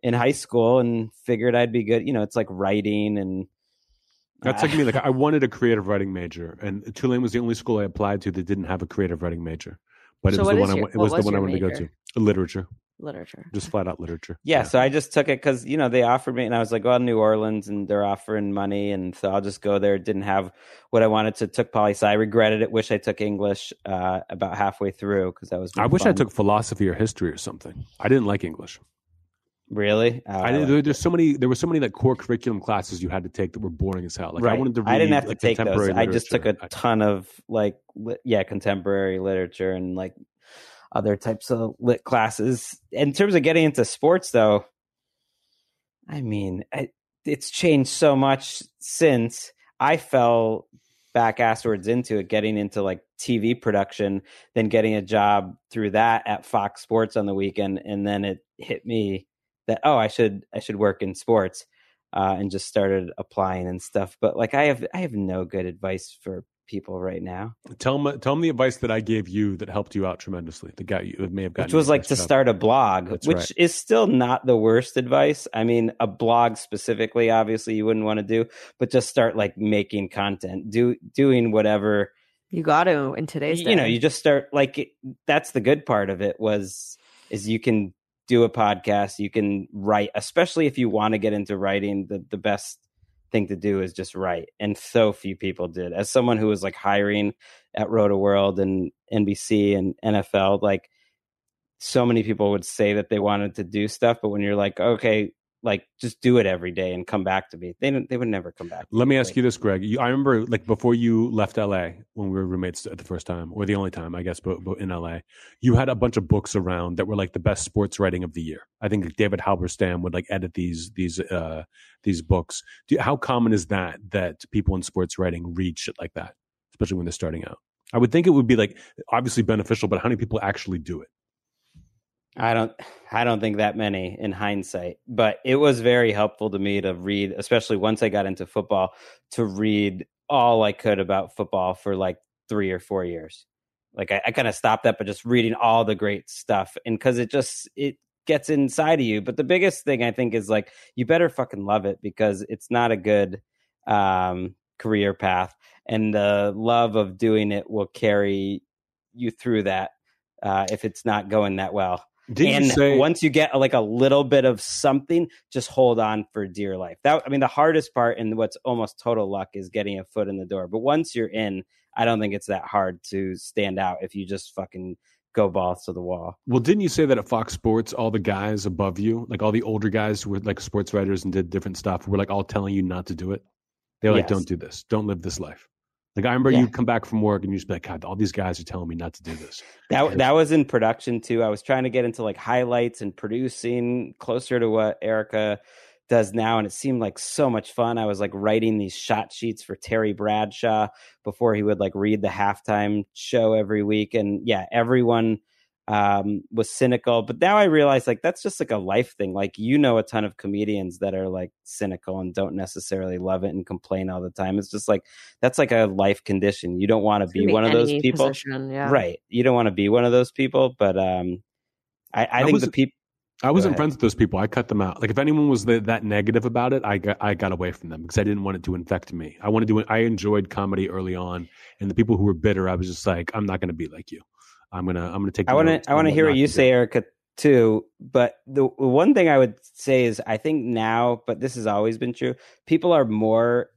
in high school and figured I'd be good. It's like writing and that's like me. Like I wanted a creative writing major, and Tulane was the only school I applied to that didn't have a creative writing major. But it So was the what one is I your- it was what the was one I your wanted to go major? to. Literature, Literature. just flat out literature. Yeah, so I just took it because they offered me, and I was like, well, New Orleans, and they're offering money, and so I'll just go there. Didn't have what I wanted to. Took poli sci. Regretted it. Wish I took English about halfway through because that was. I wish I fun. took philosophy or history or something. I didn't like English. Really? There's so many. There were so many like core curriculum classes you had to take that were boring as hell. Like right. I wanted to read. I didn't have to like, take those. contemporary I just took literature. a ton of like contemporary literature and like other types of lit classes. In terms of getting into sports, though, I mean, it's changed so much since I fell back asswards into it, getting into like TV production, then getting a job through that at Fox Sports on the weekend, and then it hit me that I should work in sports, and just started applying and stuff. But like I have no good advice for people right now. Tell them the advice that I gave you that helped you out tremendously. That got you. It may have gotten. Which was like to start a blog, That's which right. is still not the worst advice. I mean, a blog specifically, obviously, you wouldn't want to do, but just start like making content, doing whatever. You got to in today's day. You just start like that's the good part of it is you can do a podcast, you can write, especially if you want to get into writing. The best thing to do is just write, and so few people did. As someone who was like hiring at Roto World and NBC and NFL, like so many people would say that they wanted to do stuff, but when you're like, okay, like just do it every day and come back to me, they would never come back. Let me ask you this, Greg. I remember like before you left LA when we were roommates at the first time, or the only time, I guess, but in LA, you had a bunch of books around that were like the best sports writing of the year. I think like David Halberstam would like edit these books. How common is that people in sports writing read shit like that, especially when they're starting out? I would think it would be like obviously beneficial, but how many people actually do it? I don't think that many in hindsight, but it was very helpful to me to read, especially once I got into football, to read all I could about football for like 3 or 4 years. Like I kind of stopped that, but just reading all the great stuff. And cause it gets inside of you. But the biggest thing I think is like, you better fucking love it because it's not a good, career path, and the love of doing it will carry you through that, if it's not going that well. Once you get like a little bit of something, just hold on for dear life. The hardest part and what's almost total luck is getting a foot in the door. But once you're in, I don't think it's that hard to stand out if you just fucking go balls to the wall. Well, didn't you say that at Fox Sports, all the guys above you, like all the older guys who were like sports writers and did different stuff, were like all telling you not to do it? They're like, don't do this. Don't live this life. Like I remember you'd come back from work and you'd just be like, God, all these guys are telling me not to do this. That was in production too. I was trying to get into like highlights and producing closer to what Erica does now. And it seemed like so much fun. I was like writing these shot sheets for Terry Bradshaw before he would like read the halftime show every week. And yeah, everyone was cynical, but now I realize like that's just like a life thing. Like a ton of comedians that are like cynical and don't necessarily love it and complain all the time. It's just like that's like a life condition. You don't want to be one of those people, right? You don't want to be one of those people. But I think the people. I wasn't friends with those people. I cut them out. Like if anyone was that negative about it, I got away from them because I didn't want it to infect me. I enjoyed comedy early on, and the people who were bitter, I was just like, I'm not going to be like you. I'm gonna take. I want to hear what you say, Erica, too. But the one thing I would say is, I think now, but this has always been true. People are more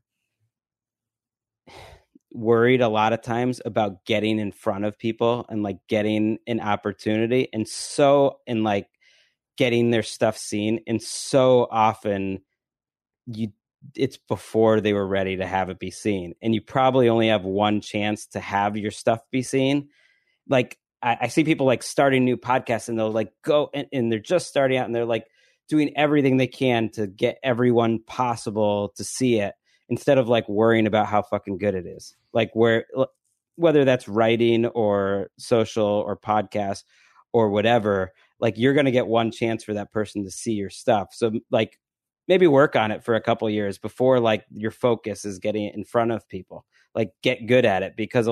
worried a lot of times about getting in front of people and like getting an opportunity, and like getting their stuff seen, and so often it's before they were ready to have it be seen, and you probably only have one chance to have your stuff be seen. Like I see people like starting new podcasts and they'll like go and they're just starting out and they're like doing everything they can to get everyone possible to see it instead of like worrying about how fucking good it is. Like whether that's writing or social or podcast or whatever, like you're going to get one chance for that person to see your stuff. So like maybe work on it for a couple of years before like your focus is getting it in front of people. Like get good at it, because a lot of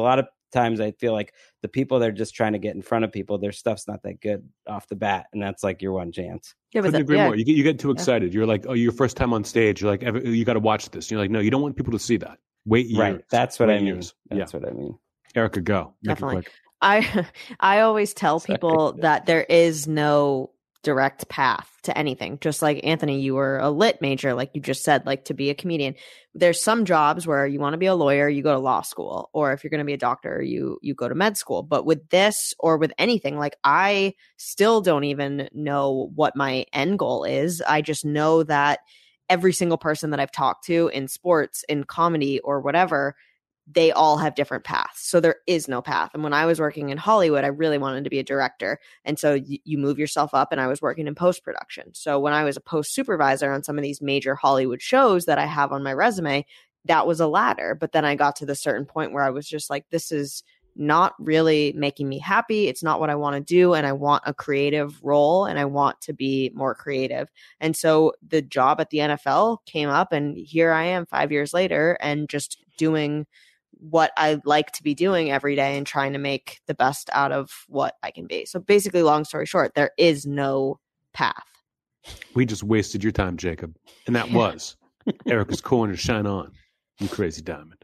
times I feel like the people that are just trying to get in front of people, their stuff's not that good off the bat, and that's like your one chance. Yeah, Couldn't agree more. You get too excited. You're like, oh, your first time on stage. You're like, you got to watch this. You're like, no, you don't want people to see that. Wait years. Right. That's what I mean. Years. That's what I mean. Erica, go. Make Definitely. it quick. I always tell people that there is no direct path to anything. Just like Anthony, you were a lit major, like you just said, like to be a comedian. There's some jobs where you want to be a lawyer, you go to law school, or if you're going to be a doctor, you go to med school. But with this or with anything, like I still don't even know what my end goal is. I just know that every single person that I've talked to in sports, in comedy, or whatever, they all have different paths. So there is no path. And when I was working in Hollywood, I really wanted to be a director. And so you move yourself up, and I was working in post-production. So when I was a post supervisor on some of these major Hollywood shows that I have on my resume, that was a ladder. But then I got to the certain point where I was just like, this is not really making me happy. It's not what I want to do. And I want a creative role, and I want to be more creative. And so the job at the NFL came up, and here I am 5 years later, and just doing what I like to be doing every day and trying to make the best out of what I can be. So basically, long story short, there is no path. We just wasted your time, Jacob. And that was Erica's Corner. Shine on, you crazy diamond.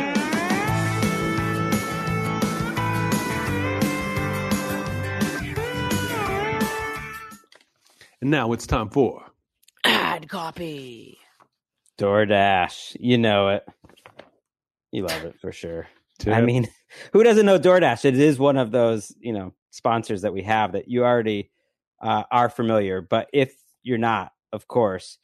And now it's time for Ad copy. DoorDash. You know it. You love it for sure. Tip. I mean, who doesn't know DoorDash? It is one of those, sponsors that we have that you already are familiar. But if you're not, of course,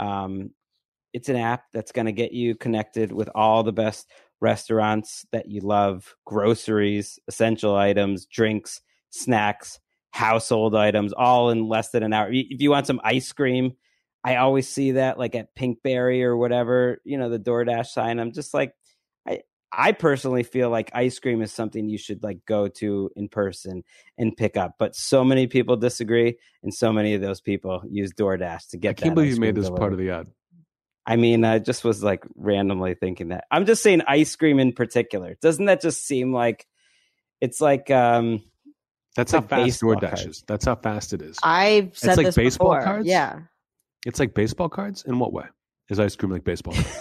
it's an app that's going to get you connected with all the best restaurants that you love, groceries, essential items, drinks, snacks, household items, all in less than an hour. If you want some ice cream, I always see that like at Pinkberry or whatever, the DoorDash sign. I'm just like, I personally feel like ice cream is something you should like go to in person and pick up. But so many people disagree, and so many of those people use DoorDash to get. I can't believe you made this part of the ad. I mean, I just was like randomly thinking that. I'm just saying ice cream in particular. Doesn't that just seem like it's like that's how fast DoorDash is. That's how fast it is. I've said it's like this baseball before. Cards? Yeah. It's like baseball cards? In what way? Is ice cream like baseball cards?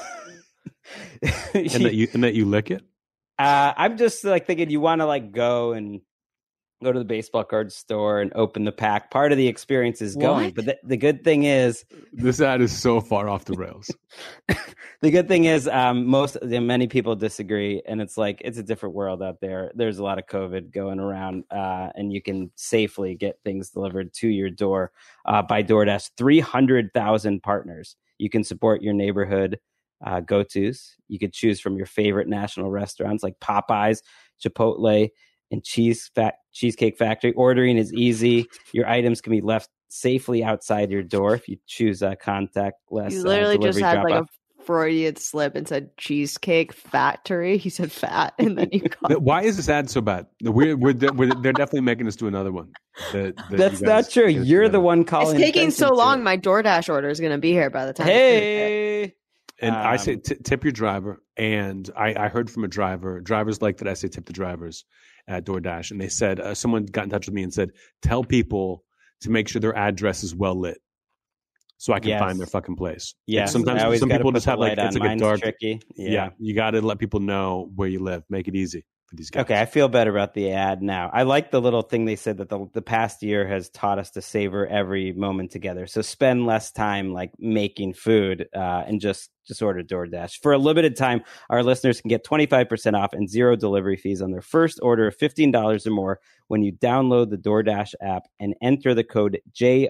and that you lick it? I'm just like thinking you want to like go to the baseball card store and open the pack. Part of the experience is going, but the good thing is this ad is so far off the rails. The good thing is many people disagree, and it's like it's a different world out there. There's a lot of COVID going around, and you can safely get things delivered to your door by DoorDash. 300,000 partners. You can support your neighborhood go-tos. You could choose from your favorite national restaurants like Popeyes, Chipotle, and Cheesecake Factory. Ordering is easy. Your items can be left safely outside your door if you choose a contactless. You literally just had drop-off. like a Freudian slip and said Cheesecake Factory. He said fat, and then you got. Why is this ad so bad? They're definitely making us do another one. That's not true. You're the one calling. It's taking so long. My DoorDash order is going to be here by the time. Hey. And I say tip your driver. And I heard from a drivers like that I say tip the drivers at DoorDash. And they said, someone got in touch with me and said, tell people to make sure their address is well lit so I can find their fucking place. Yeah. Sometimes some people just have like, it's like Mine's a dark. Tricky. Yeah. You got to let people know where you live. Make it easy for these guys. Okay. I feel better about the ad now. I like the little thing they said that the past year has taught us to savor every moment together. So spend less time like making food and just order DoorDash. For a limited time, our listeners can get 25% off and 0 delivery fees on their first order of $15 or more when you download the DoorDash app and enter the code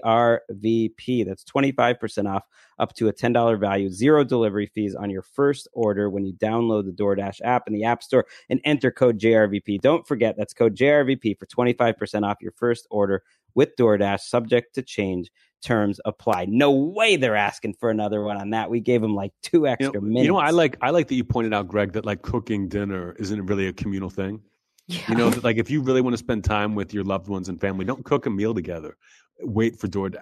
JRVP. That's 25% off up to a $10 value, 0 delivery fees on your first order when you download the DoorDash app in the App Store and enter code JRVP. Don't forget, that's code JRVP for 25% off your first order with DoorDash, subject to change. Terms apply. No way they're asking for another one on that. We gave them like 2 extra minutes. I like that you pointed out, Greg, that like cooking dinner isn't really a communal thing. Yeah. That, like if you really want to spend time with your loved ones and family, don't cook a meal together. Wait for DoorDash.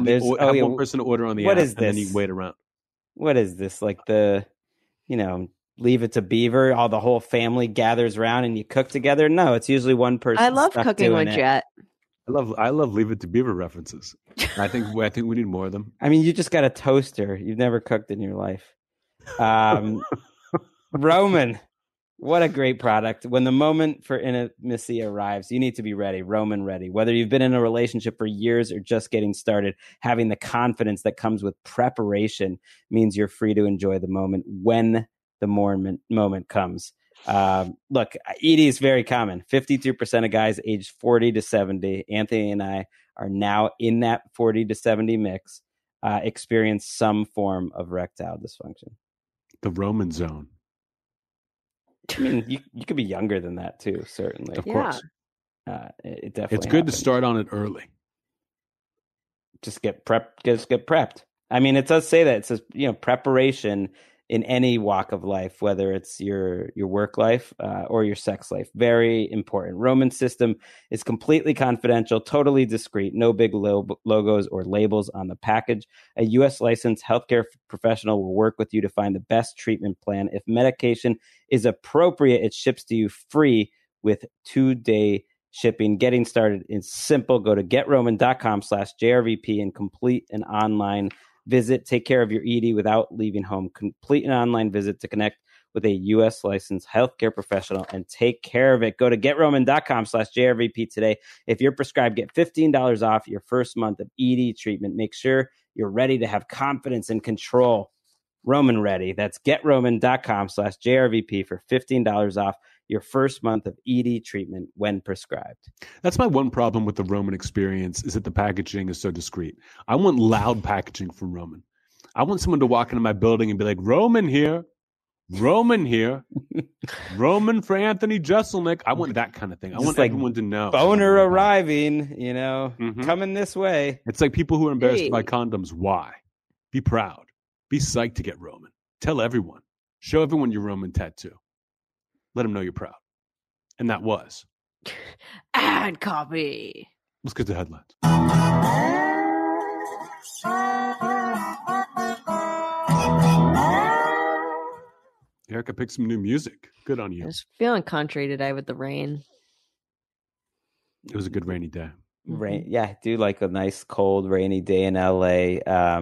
One person to order on the app, what is this? And then you wait around. What is this? Like the Leave It to Beaver, all the whole family gathers around and you cook together. No, it's usually one person. I love stuck cooking doing with it. Jet. I love Leave It to Beaver references. I think we need more of them. I mean, you just got a toaster. You've never cooked in your life. Roman, what a great product. When the moment for intimacy arrives, you need to be ready. Roman ready. Whether you've been in a relationship for years or just getting started, having the confidence that comes with preparation means you're free to enjoy the moment when the moment comes. Look, ED is very common. 52% of guys aged 40 to 70, Anthony and I are now in that 40 to 70 mix, experience some form of erectile dysfunction. The Roman zone. I mean, you could be younger than that too, certainly. Of course. It definitely It's good happens. to start on it early. Just get prepped. I mean, it does say that. It says, preparation in any walk of life, whether it's your work life or your sex life. Very important. Roman system is completely confidential, totally discreet, no big logos or labels on the package. A U.S. licensed healthcare professional will work with you to find the best treatment plan. If medication is appropriate, it ships to you free with 2-day shipping. Getting started is simple. Go to GetRoman.com/JRVP and complete an online visit. Take care of your ED without leaving home. Complete an online visit to connect with a U.S. licensed healthcare professional and take care of it. Go to GetRoman.com/JRVP today. If you're prescribed, get $15 off your first month of ED treatment. Make sure you're ready to have confidence and control. Roman ready. That's GetRoman.com/JRVP for $15 off your first month of ED treatment when prescribed. That's my one problem with the Roman experience, is that the packaging is so discreet. I want loud packaging from Roman. I want someone to walk into my building and be like, Roman here, Roman for Anthony Jeselnik. I want that kind of thing. I want everyone to know. Boner arriving, coming this way. It's like people who are embarrassed by condoms. Why? Be proud. Be psyched to get Roman. Tell everyone. Show everyone your Roman tattoo. Let them know you're proud. And that was. Ad copy. Let's get to headlines. Erica picked some new music. Good on you. I was feeling country today with the rain. It was a good rainy day. Rain, yeah, I do like a nice cold rainy day in LA.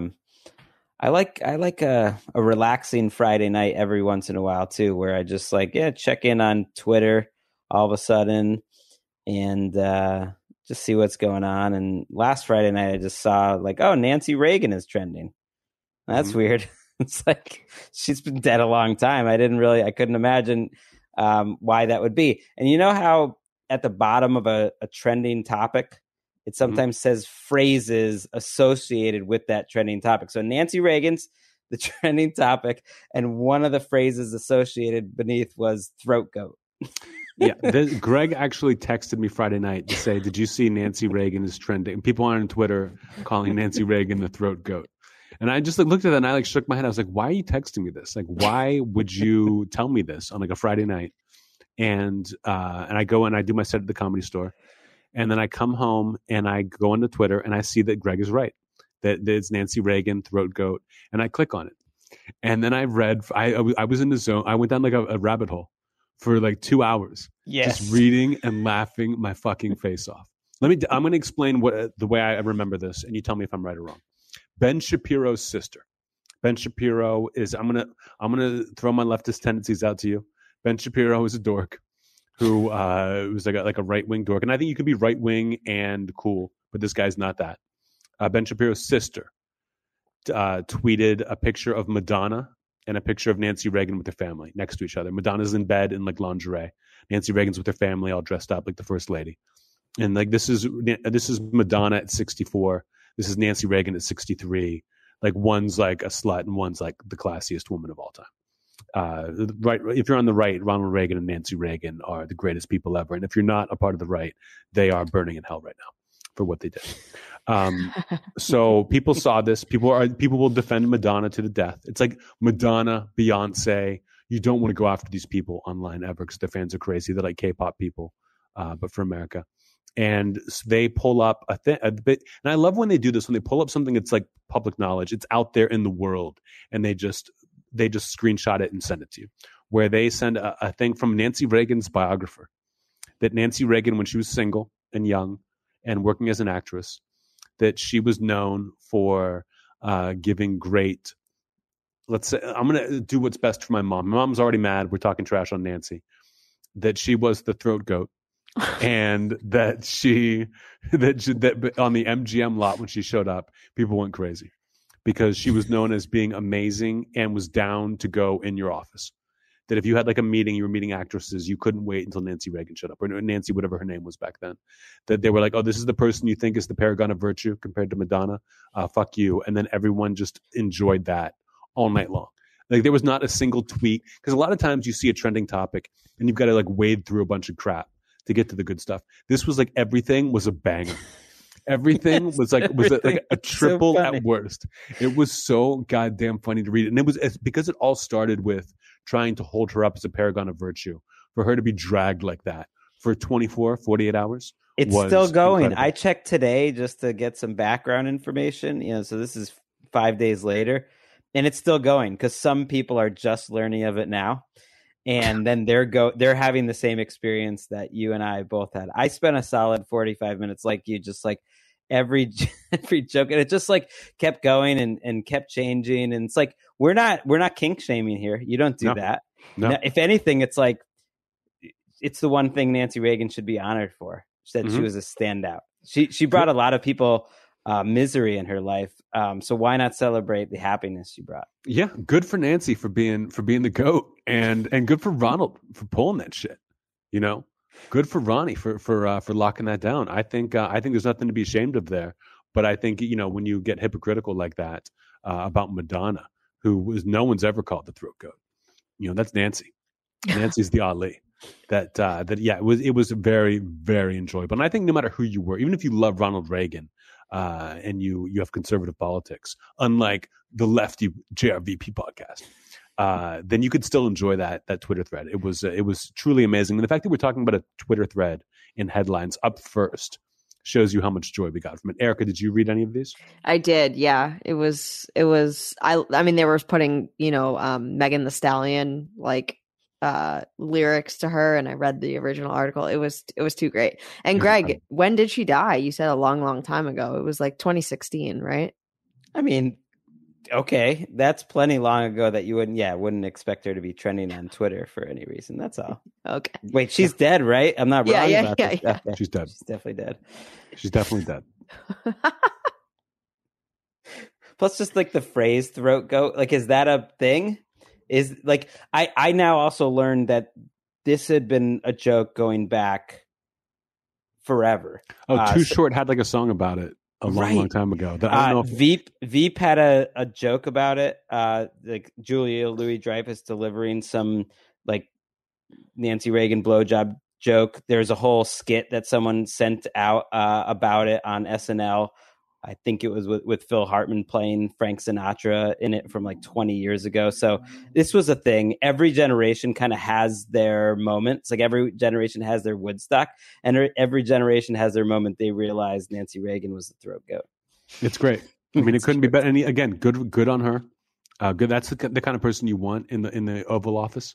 I like a relaxing Friday night every once in a while too, where I just check in on Twitter all of a sudden and just see what's going on. And last Friday night I just saw Nancy Reagan is trending. That's weird. It's like she's been dead a long time. I couldn't imagine why that would be. And you know how at the bottom of a trending topic, it sometimes says phrases associated with that trending topic. So Nancy Reagan's the trending topic, and one of the phrases associated beneath was throat goat. Yeah, Greg actually texted me Friday night to say, did you see Nancy Reagan is trending? And people on Twitter calling Nancy Reagan the throat goat. And I just looked at that and I shook my head. I was like, why are you texting me this? Why would you tell me this on a Friday night? And I go and I do my set at the Comedy Store. And then I come home and I go onto Twitter and I see that Greg is right. That it's Nancy Reagan, throat goat. And I click on it. And then I was in the zone. I went down a rabbit hole for 2 hours. Yes. Just reading and laughing my fucking face off. I'm going to explain the way I remember this. And you tell me if I'm right or wrong. Ben Shapiro's sister. Ben Shapiro is, I'm going to throw my leftist tendencies out to you. Ben Shapiro is a dork who was like a right-wing dork. And I think you can be right-wing and cool, but this guy's not that. Ben Shapiro's sister tweeted a picture of Madonna and a picture of Nancy Reagan with her family next to each other. Madonna's in bed in lingerie. Nancy Reagan's with her family all dressed up like the first lady. And this is Madonna at 64. This is Nancy Reagan at 63. One's a slut and one's the classiest woman of all time. Right, if you're on the right, Ronald Reagan and Nancy Reagan are the greatest people ever, and if you're not a part of the right, they are burning in hell right now for what they did. So people saw this. People will defend Madonna to the death. It's like Madonna, Beyonce. You don't want to go after these people online ever because their fans are crazy. They're like K-pop people, but for America. And they pull up a bit, and I love when they do this. When they pull up something that's public knowledge, it's out there in the world, and they just screenshot it and send it to you. where they send a thing from Nancy Reagan's biographer that Nancy Reagan, when she was single and young and working as an actress, that she was known for giving great, let's say, I'm going to do what's best for my mom. My mom's already mad. We're talking trash on Nancy. That she was the throat goat. And that that on the MGM lot when she showed up, people went crazy because she was known as being amazing and was down to go in your office. That if you had like a meeting, you were meeting actresses, you couldn't wait until Nancy Reagan showed up, or Nancy, whatever her name was back then. That they were like, oh, this is the person you think is the paragon of virtue compared to Madonna. Fuck you. And then everyone just enjoyed that all night long. Like there was not a single tweet, because a lot of times you see a trending topic and you've got to like wade through a bunch of crap to get to the good stuff. This was like everything was a banger. Everything was like a triple so at worst. It was so goddamn funny to read. And it was because it all started with trying to hold her up as a paragon of virtue. For her to be dragged like that for 24, 48 hours. It's still going. Incredible. I checked today just to get some background information. So this is 5 days later, and it's still going because some people are just learning of it now. And then they're having the same experience that you and I both had. I spent a solid 45 minutes like you, just like every joke, and it just like kept going and kept changing. And it's like we're not kink shaming here. You don't do that. No. Now, if anything, it's like it's the one thing Nancy Reagan should be honored for. That she was a standout. She brought a lot of people misery in her life. So why not celebrate the happiness she brought? Yeah, good for Nancy for being the GOAT, and good for Ronald for pulling that shit. You know, good for Ronnie for locking that down. I think there's nothing to be ashamed of there. But I think when you get hypocritical like that about Madonna, no one's ever called the throat goat. That's Nancy. Nancy's the Ali. It was very, very enjoyable. And I think no matter who you were, even if you love Ronald Reagan, and you have conservative politics, unlike the lefty JRVP podcast, then you could still enjoy that Twitter thread. It was truly amazing. And the fact that we're talking about a Twitter thread in headlines up first shows you how much joy we got from it. Erica, did you read any of these? I did. Yeah, it was. I mean, they were putting Megan Thee Stallion lyrics to her, and I read the original article. It was too great. And Greg, when did she die? You said a long time ago. It was like 2016, right? I mean, okay, that's plenty long ago that you wouldn't expect her to be trending on Twitter for any reason. That's all. Okay. Wait, she's dead, right? I'm not wrong about this. Yeah. Okay. She's dead. She's definitely dead. She's definitely dead. Plus, just like the phrase "throat goat," like, is that a thing? Is like I now also learned that this had been a joke going back forever. Oh, Too Short had like a song about it a long time ago. That I don't know Veep had a joke about it. Like Julia Louis-Dreyfus delivering some like Nancy Reagan blowjob joke. There's a whole skit that someone sent out about it on SNL. I think it was with Phil Hartman playing Frank Sinatra in it from like 20 years ago. So this was a thing. Every generation kind of has their moments. Like every generation has their Woodstock, and every generation has their moment they realize Nancy Reagan was the throat goat. It's great. I mean, it couldn't be better. And again, good on her. Good. That's the kind of person you want in the Oval Office.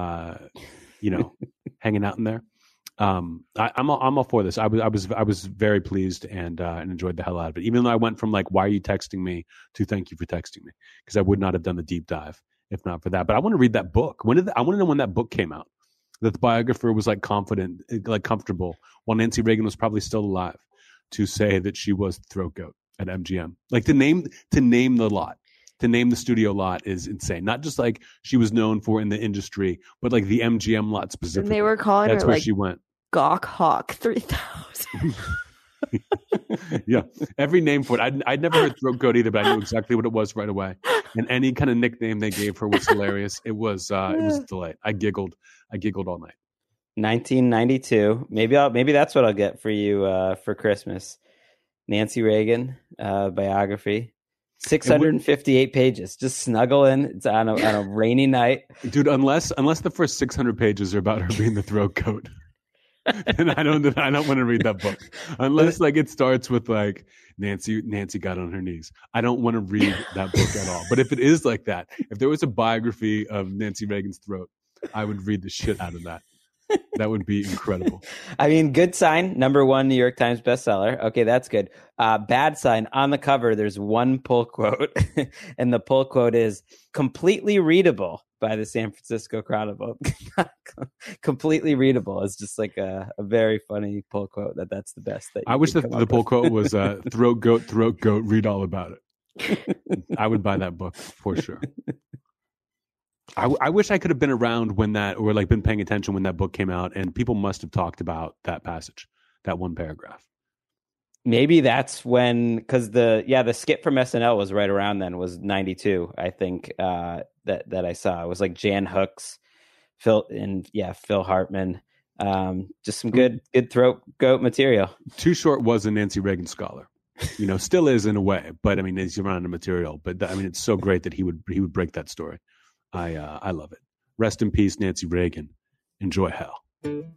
Hanging out in there. I'm all for this. I was very pleased and enjoyed the hell out of it. Even though I went from like, why are you texting me, to thank you for texting me, because I would not have done the deep dive if not for that. But I want to read that book. I want to know when that book came out. That the biographer was like confident, like comfortable, while Nancy Reagan was probably still alive, to say that she was the throat goat at MGM. Like to name the lot. To name the studio lot is insane. Not just like she was known for in the industry, but like the MGM lot specifically. And they were calling That's her where like she went. Gawk Hawk 3000. Yeah, every name for it. I'd never heard throat goat either, but I knew exactly what it was right away. And any kind of nickname they gave her was hilarious. It was a delight. I giggled all night. 1992. Maybe that's what I'll get for you for Christmas. Nancy Reagan biography. 658 pages. Just snuggle in. It's on a rainy night, dude. Unless the first 600 pages are about her being the throat goat, and I don't want to read that book. Unless like it starts with like Nancy got on her knees. I don't want to read that book at all. But if it is like that, if there was a biography of Nancy Reagan's throat, I would read the shit out of that. That would be incredible. I mean, good sign. #1 New York Times bestseller. Okay, that's good. Bad sign. On the cover, there's one pull quote, and the pull quote is completely readable by the San Francisco Chronicle. Completely readable. It's just like a very funny pull quote. That's the best. I wish that the pull quote was throat goat, read all about it. I would buy that book for sure. I wish I could have been around when that, or like been paying attention when that book came out, and people must have talked about that passage, that one paragraph. Maybe that's when, because the skit from SNL was right around then, was 92, I think, that I saw. It was like Jan Hooks, Phil Hartman, just some good throat goat material. Too Short was a Nancy Reagan scholar, still is in a way, but I mean, he's around the material. But I mean, it's so great that he would break that story. I love it. Rest in peace, Nancy Reagan. Enjoy hell. It's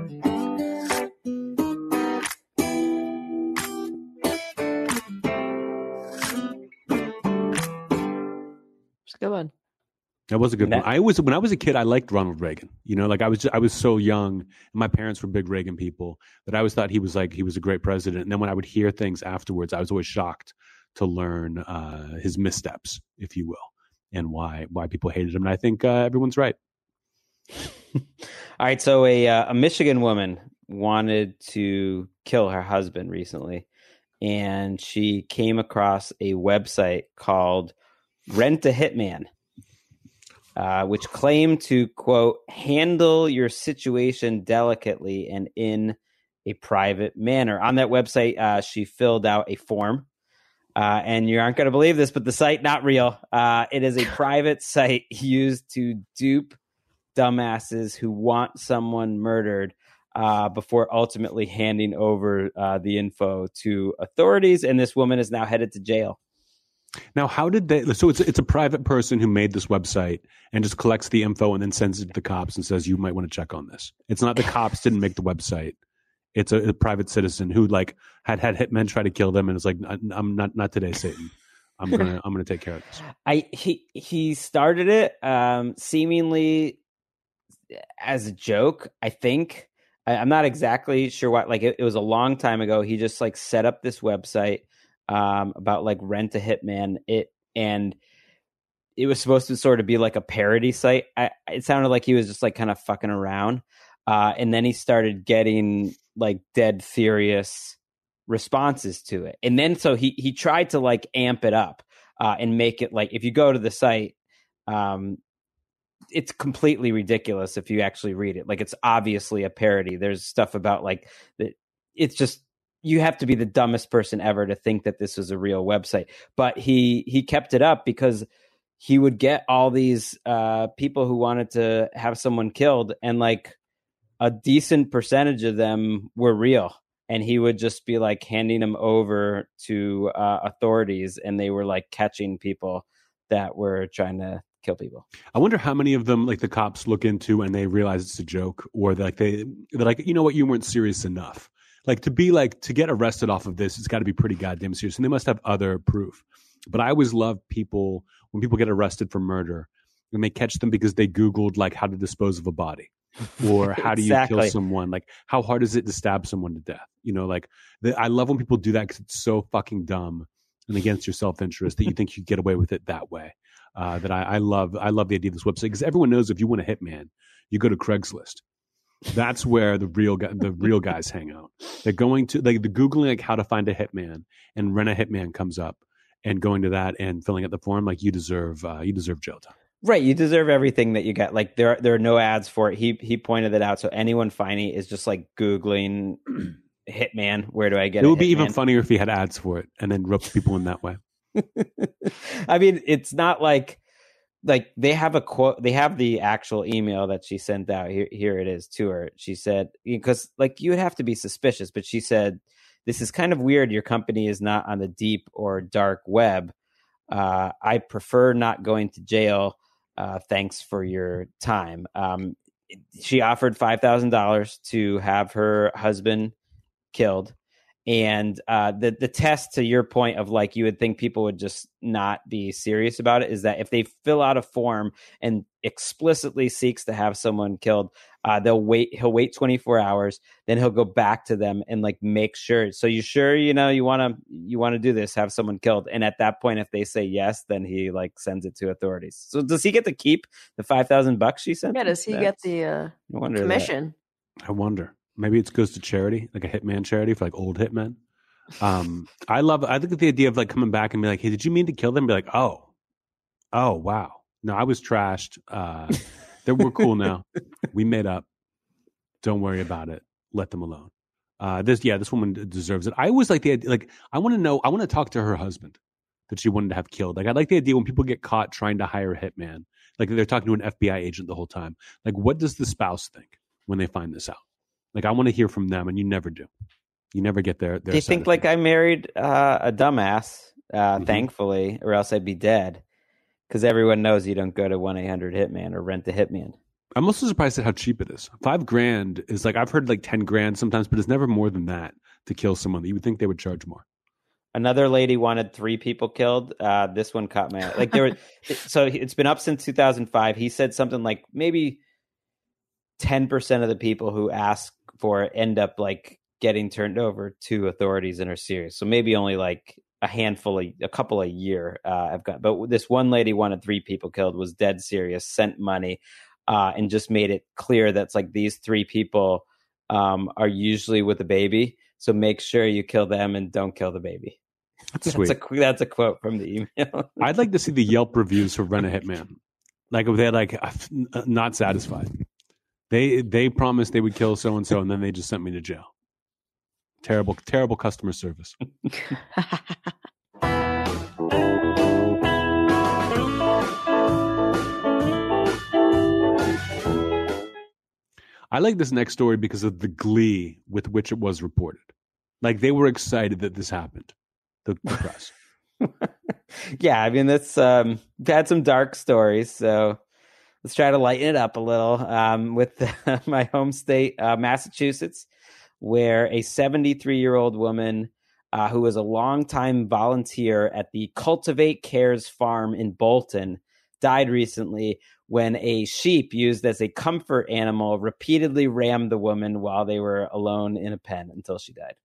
a good one. That was a good one. When I was a kid, I liked Ronald Reagan. I was so young, and my parents were big Reagan people, that I always thought he was a great president. And then when I would hear things afterwards, I was always shocked to learn his missteps, if you will, and why people hated him. And I think everyone's right. All right. So a Michigan woman wanted to kill her husband recently, and she came across a website called Rent a Hitman, which claimed to, quote, handle your situation delicately and in a private manner. On that website, she filled out a form. And you aren't going to believe this, but the site, not real. It is a private site used to dupe dumbasses who want someone murdered before ultimately handing over the info to authorities. And this woman is now headed to jail. Now, how did they? So it's a private person who made this website and just collects the info and then sends it to the cops and says, you might want to check on this. It's not the cops didn't make the website. It's a private citizen who had hitmen try to kill them, and it's like, I'm not today, Satan. I'm gonna take care of this. He started it seemingly as a joke. I think I'm not exactly sure what. Like it was a long time ago. He just set up this website about Rent a Hitman. And it was supposed to sort of be like a parody site. It sounded like he was just kind of fucking around. And then he started getting dead serious responses to it. And then so he tried to amp it up and make it if you go to the site, it's completely ridiculous if you actually read it. It's obviously a parody. There's stuff about it's just, you have to be the dumbest person ever to think that this was a real website. But he kept it up because he would get all these people who wanted to have someone killed, and a decent percentage of them were real, and he would just be handing them over to authorities, and they were catching people that were trying to kill people. I wonder how many of them the cops look into and they realize it's a joke, or they're you know what, you weren't serious enough. To get arrested off of this, it's got to be pretty goddamn serious, and they must have other proof. But I always love when people get arrested for murder, and they catch them because they Googled how to dispose of a body. Or how do you kill someone? How hard is it to stab someone to death? I love when people do that because it's so fucking dumb and against your self-interest that you think you get away with it that way. That I love the idea of this website, because everyone knows if you want a hitman, you go to Craigslist. That's where the real guys hang out. They're going to the Googling how to find a hitman, and Rent a Hitman comes up, and going to that and filling out the form, you deserve jail time. Right, you deserve everything that you get. There are no ads for it. He pointed it out, so anyone finding it is just Googling hitman. Where do I get it? It would be even funnier if he had ads for it and then ropes people in that way. I mean, it's not they have a quote. They have the actual email that she sent out. Here it is to her. She said, because you would have to be suspicious, but she said, "This is kind of weird. Your company is not on the deep or dark web. I prefer not going to jail. Thanks for your time." She offered $5,000 to have her husband killed, And the test, to your point of like, you would think people would just not be serious about it, is that if they fill out a form and explicitly seeks to have someone killed, he'll wait 24 hours, then he'll go back to them and like make sure. So you sure, you want to do this, have someone killed. And at that point, if they say yes, then he like sends it to authorities. So does he get to keep the $5,000 she sent? Yeah, does he get the commission? I wonder. Maybe it goes to charity, like a hitman charity for like old hitmen. I think the idea of like coming back and be like, hey, did you mean to kill them? Be like, oh, wow. No, I was trashed. We're cool now. We made up. Don't worry about it. Let them alone. This woman deserves it. I always like the idea, like, I want to talk to her husband that she wanted to have killed. Like, I like the idea when people get caught trying to hire a hitman, like they're talking to an FBI agent the whole time. Like, what does the spouse think when they find this out? Like, I want to hear from them, and you never do. You never get their They think like I married a dumbass, thankfully, or else I'd be dead. Because everyone knows you don't go to 1-800-HITMAN or rent a hitman. I'm also surprised at how cheap it is. $5,000 is like, I've heard like 10 grand sometimes, but it's never more than that to kill someone. You would think they would charge more. Another lady wanted 3 people killed. This one caught my eye. Like so it's been up since 2005. He said something like maybe 10% of the people who ask for it end up like getting turned over to authorities and are serious. So maybe only like a couple a year I've got. But this one lady wanted 3 people killed, was dead serious, sent money, and just made it clear that's like these 3 people are usually with a baby. So make sure you kill them and don't kill the baby. That's sweet. That's a quote from the email. I'd like to see the Yelp reviews for Rent a Hitman. Like if they're like not satisfied. They promised they would kill so and so, and then they just sent me to jail. Terrible customer service. I like this next story because of the glee with which it was reported. Like they were excited that this happened. The press. Yeah, I mean that's had some dark stories, so let's try to lighten it up a little with my home state, Massachusetts, where a 73-year-old woman who was a longtime volunteer at the Cultivate Cares farm in Bolton died recently when a sheep used as a comfort animal repeatedly rammed the woman while they were alone in a pen until she died.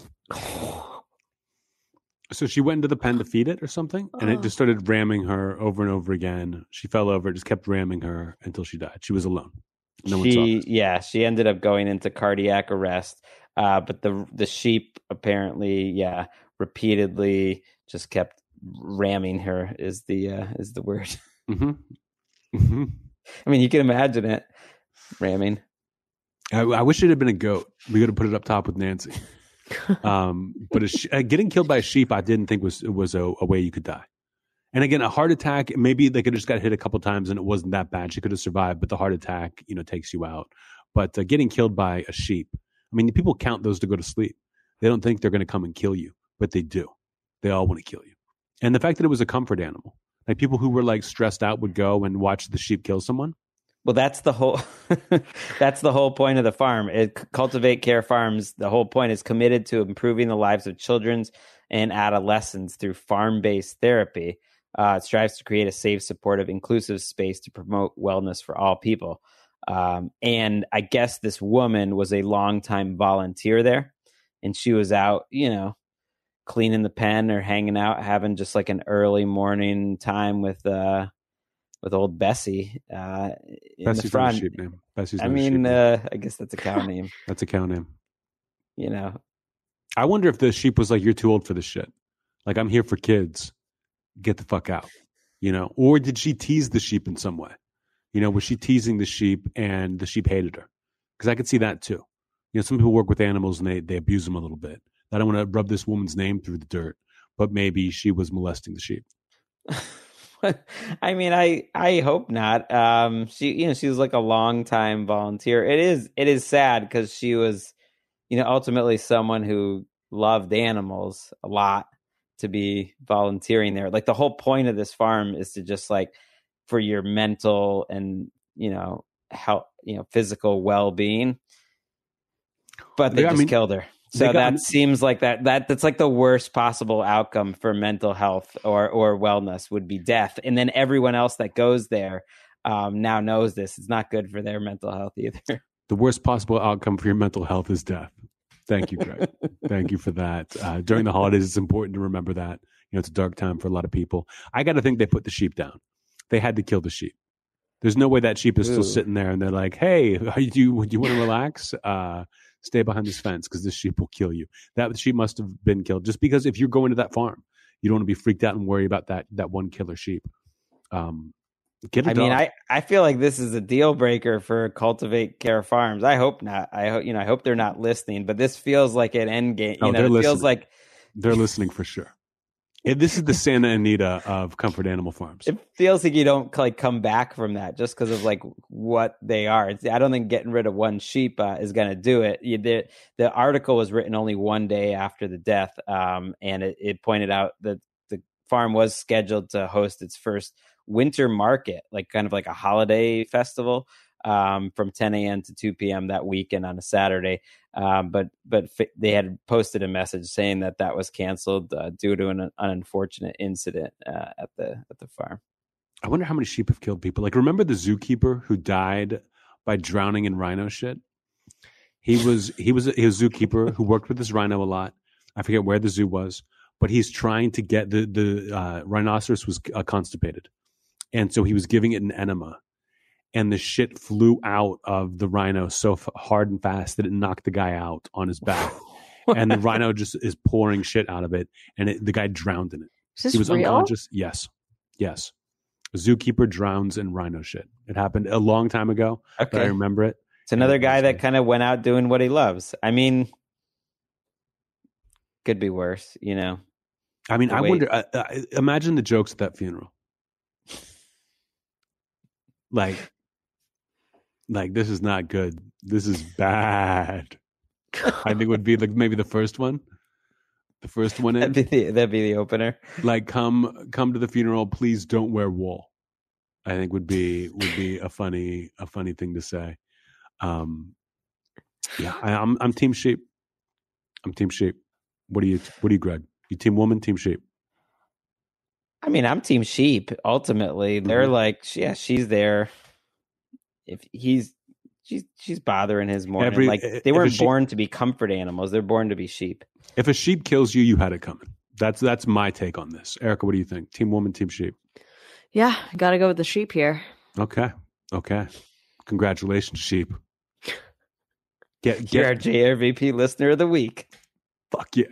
So she went into the pen to feed it or something, and it just started ramming her over and over again. She fell over, it just kept ramming her until she died. She was alone. No one saw this. She ended up going into cardiac arrest. But the sheep apparently, repeatedly just kept ramming her is the word. Mm-hmm. Mm-hmm. I mean, you can imagine it ramming. I wish it had been a goat. We could have put it up top with Nancy. But getting killed by a sheep, I didn't think was a way you could die. And again, a heart attack, maybe they could have just got hit a couple times and it wasn't that bad. She could have survived, but the heart attack, takes you out. But getting killed by a sheep, I mean, people count those to go to sleep. They don't think they're going to come and kill you, but they do. They all want to kill you. And the fact that it was a comfort animal, like people who were like stressed out would go and watch the sheep kill someone. Well, that's the whole that's the whole point of the farm. Cultivate Care Farms, the whole point is committed to improving the lives of children and adolescents through farm-based therapy. It strives to create a safe, supportive, inclusive space to promote wellness for all people. And I guess this woman was a longtime volunteer there, and she was out, cleaning the pen or hanging out, having just like an early morning time with old Bessie in Bessie's the front. Not a sheep name. Bessie's I not a sheep mean, name. I guess that's a cow name. That's a cow name. I wonder if the sheep was like, "You're too old for this shit. Like, I'm here for kids. Get the fuck out." Or did she tease the sheep in some way? Was she teasing the sheep and the sheep hated her? Because I could see that too. Some people work with animals and they abuse them a little bit. I don't want to rub this woman's name through the dirt, but maybe she was molesting the sheep. I mean, I hope not. She was like a long time volunteer. It is sad because she was, ultimately someone who loved animals a lot to be volunteering there. Like the whole point of this farm is to just like for your mental and, health, physical well-being. But they killed her. So that seems like that's like the worst possible outcome for mental health or wellness would be death. And then everyone else that goes there now knows this. It's not good for their mental health either. The worst possible outcome for your mental health is death. Thank you, Greg. Thank you for that. During the holidays, it's important to remember that. It's a dark time for a lot of people. I got to think they put the sheep down. They had to kill the sheep. There's no way that sheep is still sitting there and they're like, hey, do you want to relax? Stay behind this fence because this sheep will kill you. That sheep must have been killed just because if you're going to that farm, you don't want to be freaked out and worry about that one killer sheep. Get a dog. mean, I feel like this is a deal breaker for Cultivate Care Farms. I hope not. I hope they're not listening, but this feels like an end game. It feels like they're listening for sure. This is the Santa Anita of Comfort Animal Farms. It feels like you don't like come back from that just because of like what they are. I don't think getting rid of one sheep is going to do it. The article was written only one day after the death, and it pointed out that the farm was scheduled to host its first winter market, like kind of like a holiday festival, from 10 a.m. to 2 p.m. that weekend on a Saturday. But they had posted a message saying that was canceled due to an unfortunate incident at the farm. I wonder how many sheep have killed people. Like, remember the zookeeper who died by drowning in rhino shit? He was a zookeeper who worked with this rhino a lot. I forget where the zoo was, but he's trying to get the rhinoceros was constipated, and so he was giving it an enema. And the shit flew out of the rhino so hard and fast that it knocked the guy out on his back. And the rhino just is pouring shit out of it. And the guy drowned in it. Is this he was real? unconscious. Yes. A zookeeper drowns in rhino shit. It happened a long time ago. Okay. But I remember it. It's another guy that kind of went out doing what he loves. I mean, could be worse, I mean, I wonder, imagine the jokes at that funeral. Like, this is not good. This is bad. I think it would be like maybe the first one. The first one in. That'd be the opener. Like, come to the funeral. Please don't wear wool. I think would be a funny thing to say. Yeah, I'm team sheep. I'm team sheep. What are you, Greg? You team woman, team sheep? I mean, I'm team sheep. Ultimately, they're like, yeah, she's there. If she's bothering his morning. They weren't born to be comfort animals; they're born to be sheep. If a sheep kills you, you had it coming. That's my take on this. Erica, what do you think? Team woman, team sheep? Yeah, got to go with the sheep here. Okay. Congratulations, sheep. You're our JRVP listener of the week. Fuck yeah.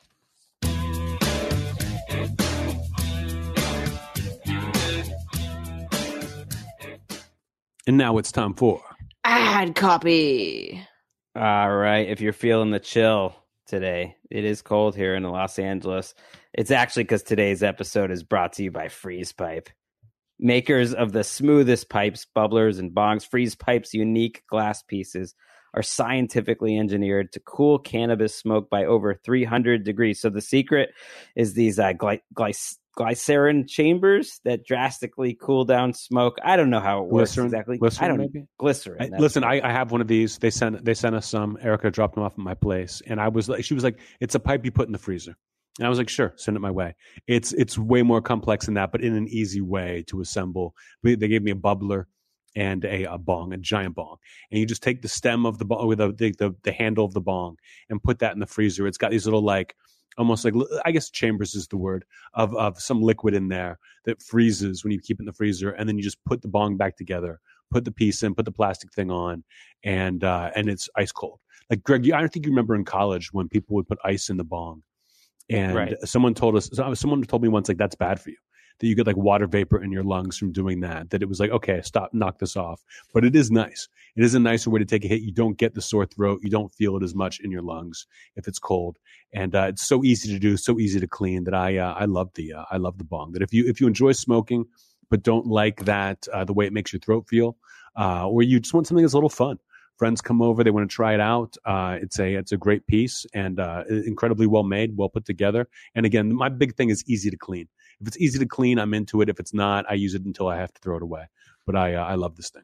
And now it's time for ad copy. All right. If you're feeling the chill today, it is cold here in Los Angeles. It's actually because today's episode is brought to you by Freeze Pipe. Makers of the smoothest pipes, bubblers, and bongs, Freeze Pipe's unique glass pieces are scientifically engineered to cool cannabis smoke by over 300 degrees. So the secret is these glycerin chambers that drastically cool down smoke. I don't know how it works exactly. Glycerin. Listen, I have one of these. They sent us some. Erica dropped them off at my place, and she was like, "It's a pipe you put in the freezer." And I was like, "Sure, send it my way." It's way more complex than that, but in an easy way to assemble. They gave me a bubbler and a bong, a giant bong, and you just take the stem of the bong with the handle of the bong and put that in the freezer. It's got these little almost like, I guess chambers is the word, of some liquid in there that freezes when you keep it in the freezer. And then you just put the bong back together, put the piece in, put the plastic thing on, and it's ice cold. Like, Greg, I don't think you remember in college when people would put ice in the bong. And right. Someone told me once, like, that's bad for you, that you get like water vapor in your lungs from doing that it was like, okay, stop, knock this off. But it is nice. It is a nicer way to take a hit. You don't get the sore throat. You don't feel it as much in your lungs if it's cold. And it's so easy to do, so easy to clean that I love the bong. That if you enjoy smoking but don't like that the way it makes your throat feel, or you just want something that's a little fun. Friends come over, they want to try it out. It's a great piece and incredibly well made, well put together. And again, my big thing is easy to clean. If it's easy to clean, I'm into it. If it's not, I use it until I have to throw it away. But I love this thing.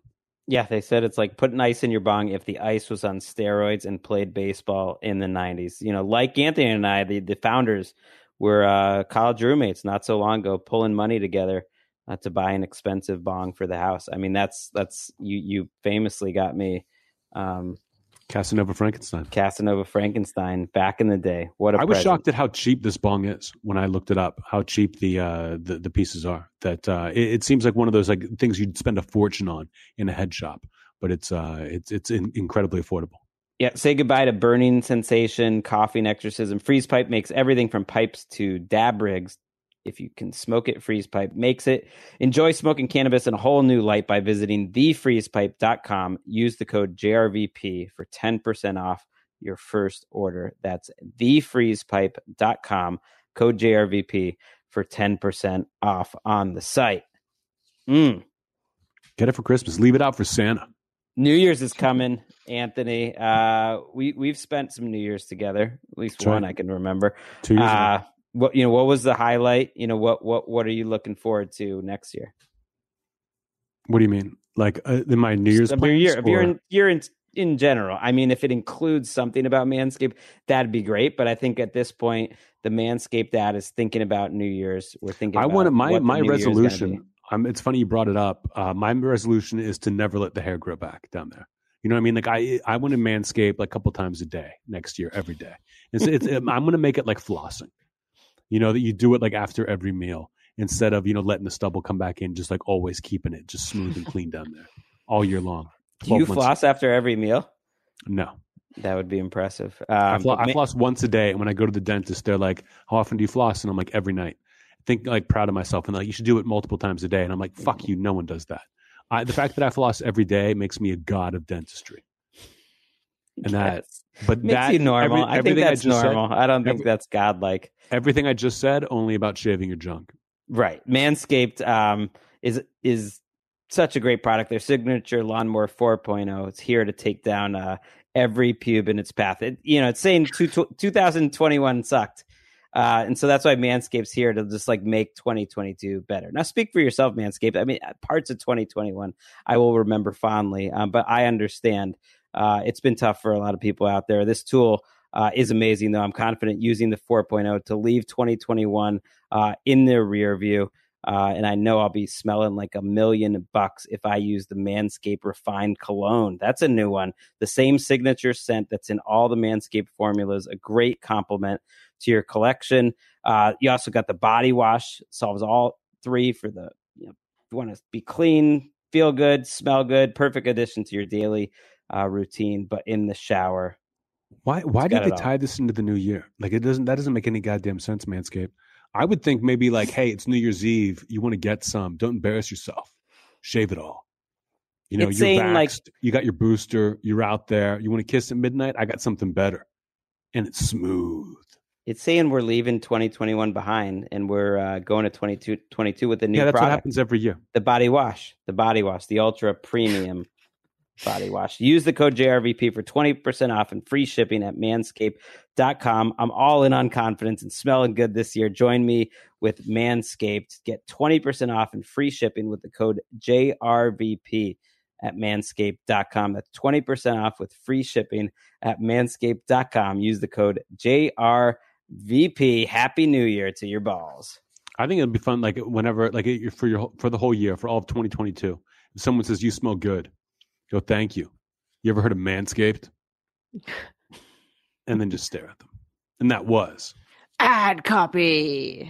Yeah, they said it's like putting ice in your bong if the ice was on steroids and played baseball in the 90s. Like Anthony and I, the founders, were college roommates not so long ago, pulling money together to buy an expensive bong for the house. I mean, that's you famously got me Casanova Frankenstein back in the day. What a I was present. shocked at how cheap this bong is when I looked it up. How cheap the pieces are. That it seems like one of those like things you'd spend a fortune on in a head shop, but it's incredibly affordable. Yeah, say goodbye to burning sensation, coughing, exorcism. Freeze Pipe makes everything from pipes to dab rigs. If you can smoke it, Freeze Pipe makes it. Enjoy smoking cannabis in a whole new light by visiting thefreezepipe.com. Use the code JRVP for 10% off your first order. That's thefreezepipe.com, code JRVP for 10% off on the site. Get it for Christmas. Leave it out for Santa. New Year's is coming, Anthony. We've spent some New Year's together, at least That's one right. I can remember. 2 years ago. What was the highlight? What are you looking forward to next year? What do you mean? Like in my New Year's plans? You're in general. I mean, if it includes something about Manscaped, that'd be great. But I think at this point, the Manscaped ad is thinking about New Year's. We're thinking. I want my resolution. It's funny you brought it up. My resolution is to never let the hair grow back down there. You know what I mean? Like I want to Manscape like a couple times a day next year, every day. I'm going to make it like flossing. That you do it like after every meal instead of, letting the stubble come back in, just like always keeping it just smooth and clean down there all year long. Do you floss after every meal? No. That would be impressive. I floss once a day. And when I go to the dentist, they're like, how often do you floss? And I'm like, every night. I think like proud of myself. And like, you should do it multiple times a day. And I'm like, fuck you. No one does that. The fact that I floss every day makes me a god of dentistry. And but makes that you normal. I think that's normal. I don't think that's godlike. Everything I just said, only about shaving your junk. Right. Manscaped is such a great product. Their signature Lawnmower 4.0. It's here to take down every pube in its path. It's saying 2021 sucked. And so that's why Manscaped's here to just like make 2022 better. Now speak for yourself, Manscaped. I mean, parts of 2021 I will remember fondly, but I understand. It's been tough for a lot of people out there. This tool is amazing, though. I'm confident using the 4.0 to leave 2021 in their rear view. And I know I'll be smelling like $1 million if I use the Manscaped Refined Cologne. That's a new one. The same signature scent that's in all the Manscaped formulas. A great complement to your collection. You also got the body wash. Solves all three for the, you want to be clean, feel good, smell good. Perfect addition to your daily routine, but in the shower. Why did they tie this into the new year? Like that doesn't make any goddamn sense, Manscaped. I would think maybe like, hey, it's New Year's Eve. You want to get some. Don't embarrass yourself. Shave it all. You're vaxxed. You got your booster. You're out there. You want to kiss at midnight? I got something better. And it's smooth. It's saying we're leaving 2021 behind and we're going to 2022 with the new product. What happens every year. The body wash, the ultra premium body wash. Use the code JRVP for 20% off and free shipping at manscaped.com. I'm all in on confidence and smelling good this year. Join me with Manscaped. Get 20% off and free shipping with the code JRVP at manscaped.com. That's 20% off with free shipping at manscaped.com. Use the code JRVP. Happy New Year to your balls. I think it'd be fun, like whenever, like for the whole year, for all of 2022. If someone says you smell good, go, thank you. You ever heard of Manscaped? And then just stare at them. And that was ad copy.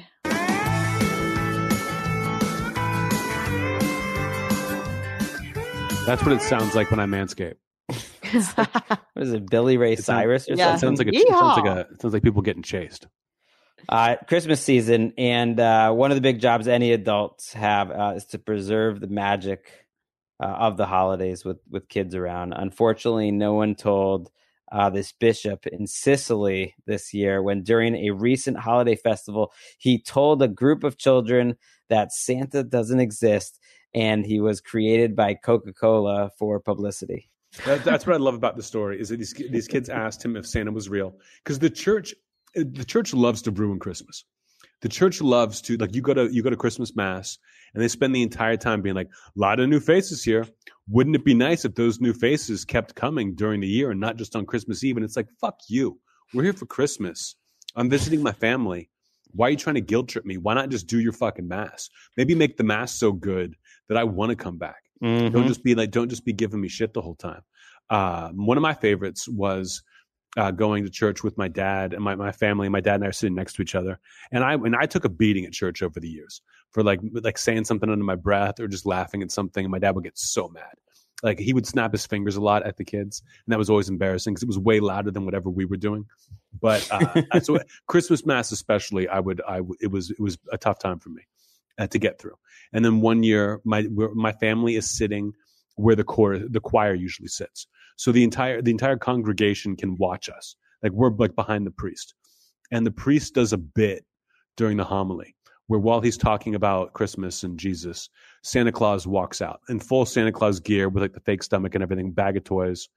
That's what it sounds like when I manscape. What is it, Billy Ray Cyrus or something? It sounds like people getting chased. Christmas season, and one of the big jobs any adults have is to preserve the magic of the holidays with kids around. Unfortunately, no one told this bishop in Sicily this year when during a recent holiday festival, he told a group of children that Santa doesn't exist and he was created by Coca-Cola for publicity. That's what I love about the story is that these kids asked him if Santa was real, because the church loves to ruin Christmas. The church loves to, like, you go to Christmas mass and they spend the entire time being like, a lot of new faces here. Wouldn't it be nice if those new faces kept coming during the year and not just on Christmas Eve? And it's like, fuck you. We're here for Christmas. I'm visiting my family. Why are you trying to guilt trip me? Why not just do your fucking mass? Maybe make the mass so good that I want to come back. Mhm. Don't just be giving me shit the whole time. One of my favorites was going to church with my dad and my family. My dad and I are sitting next to each other, and I took a beating at church over the years for like saying something under my breath or just laughing at something, and my dad would get so mad. Like he would snap his fingers a lot at the kids, and that was always embarrassing because it was way louder than whatever we were doing. But so Christmas Mass especially, it was a tough time for me to get through. And then one year, my family is sitting where the choir usually sits. So the entire congregation can watch us. Like we're like behind the priest. And the priest does a bit during the homily where while he's talking about Christmas and Jesus, Santa Claus walks out in full Santa Claus gear with like the fake stomach and everything, bag of toys.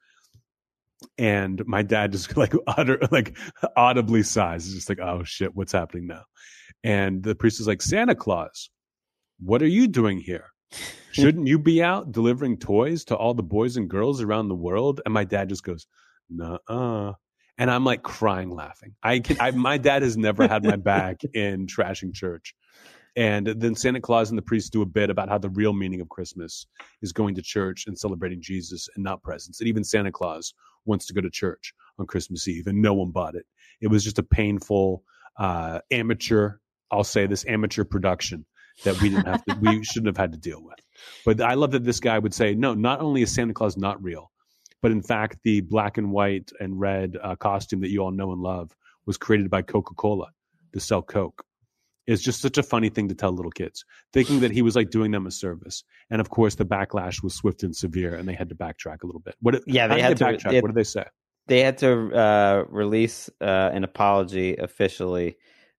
And my dad just like audibly sighs. It's just like, oh shit, what's happening now? And the priest is like, Santa Claus, what are you doing here? Shouldn't you be out delivering toys to all the boys and girls around the world? And my dad just goes, nuh-uh. And I'm like crying, laughing. My dad has never had my back in trashing church. And then Santa Claus and the priest do a bit about how the real meaning of Christmas is going to church and celebrating Jesus and not presents. And even Santa Claus wants to go to church on Christmas Eve, and no one bought it. It was just a painful amateur production that we shouldn't have had to deal with. But I love that this guy would say, no, not only is Santa Claus not real, but in fact, the black and white and red costume that you all know and love was created by Coca-Cola to sell Coke. It's just such a funny thing to tell little kids, thinking that he was like doing them a service. And of course, the backlash was swift and severe, and they had to backtrack a little bit. They had to backtrack. What did they say? They had to release an apology officially.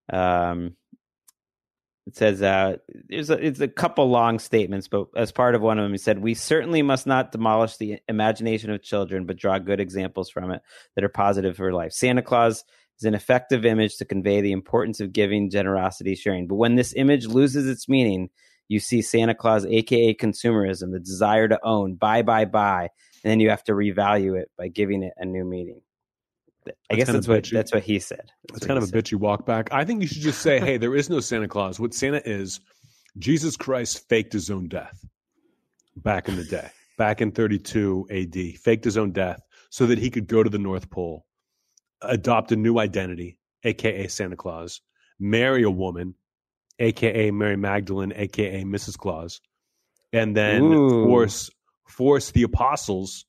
It says it's a couple long statements, but as part of one of them, he said, "We certainly must not demolish the imagination of children, but draw good examples from it that are positive for life. Santa Claus is an effective image to convey the importance of giving, generosity, sharing. But when this image loses its meaning, you see Santa Claus, aka consumerism, the desire to own, buy, and then you have to revalue it by giving it a new meaning." I guess that's what he said. It's kind of a bitchy walk back. I think you should just say, hey, there is no Santa Claus. What Santa is, Jesus Christ faked his own death back in the day, back in 32 AD, faked his own death so that he could go to the North Pole, adopt a new identity, a.k.a. Santa Claus, marry a woman, a.k.a. Mary Magdalene, a.k.a. Mrs. Claus, and then force the apostles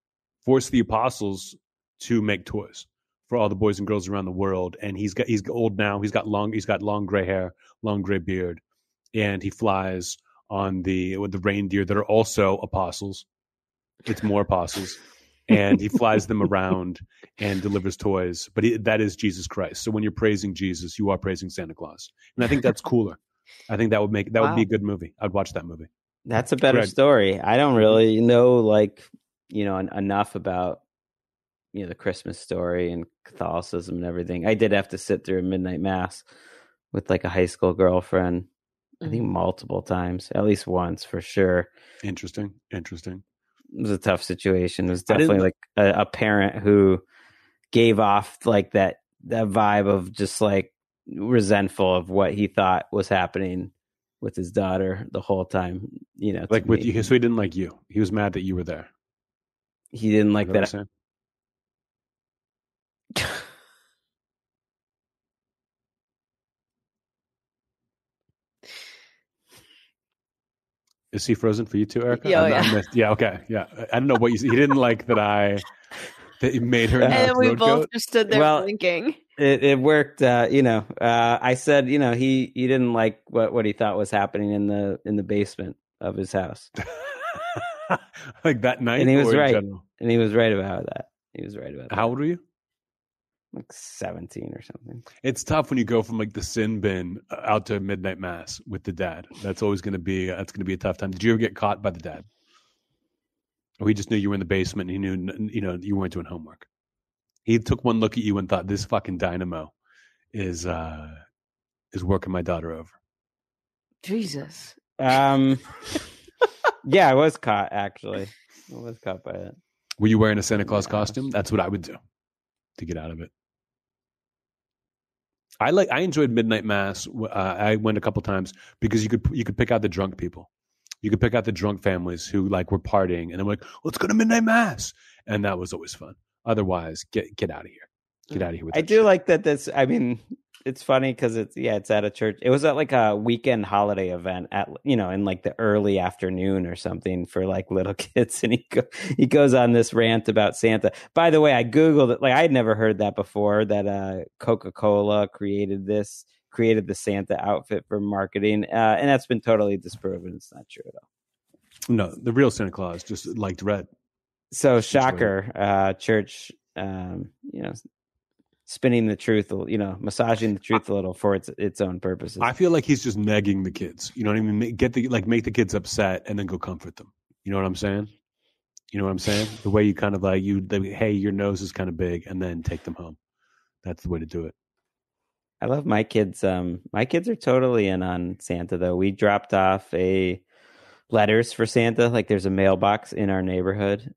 to make toys for all the boys and girls around the world. And he's old now. He's got long gray hair, long gray beard, and he flies with the reindeer that are also apostles. It's more apostles, and he flies them around and delivers toys. But that is Jesus Christ. So when you're praising Jesus, you are praising Santa Claus, and I think that's cooler. I think that would be a good movie. I'd watch that movie. That's a better story. I don't really know, enough about the Christmas story and Catholicism and everything. I did have to sit through a midnight mass with like a high school girlfriend, I think multiple times, at least once for sure. Interesting. It was a tough situation. It was definitely like a parent who gave off like that vibe of just like resentful of what he thought was happening with his daughter the whole time, like with you. So he didn't like you. He was mad that you were there. He didn't like that. Is he frozen for you too, Erica? Yeah. Okay. Yeah. I don't know what you said. He didn't like that you made her. And then we both just stood there blinking. It worked. I said, he didn't like what he thought was happening in the basement of his house. Like that night. And he was right. And he was right about that. How old were you? Like 17 or something. It's tough when you go from like the sin bin out to midnight mass with the dad. That's going to be a tough time. Did you ever get caught by the dad? Or he just knew you were in the basement and he knew, you weren't doing homework. He took one look at you and thought, this fucking dynamo is working my daughter over. Jesus. Yeah, I was caught, actually. I was caught by it. Were you wearing a Santa Claus costume? That's what I would do to get out of it. I enjoyed midnight mass. I went a couple times because you could pick out the drunk people. You could pick out the drunk families who like were partying, and then like, let's go to midnight mass, and that was always fun. Otherwise, get out of here. Get out of here with that I do shit. like that. It's funny because it's at a church. It was at like a weekend holiday event at in like the early afternoon or something for like little kids, and he goes on this rant about Santa. By the way, I googled it. Like I had never heard that before. That Coca-Cola created the Santa outfit for marketing, and that's been totally disproven. It's not true at all. No, the real Santa Claus just liked red. So shocker, church, spinning the truth, massaging the truth a little for its own purposes. I feel like he's just negging the kids. You know what I mean? Make the kids upset and then go comfort them. You know what I'm saying? The way you kind of like hey, your nose is kind of big, and then take them home. That's the way to do it. I love my kids. My kids are totally in on Santa, though. We dropped off letters for Santa. Like there's a mailbox in our neighborhood.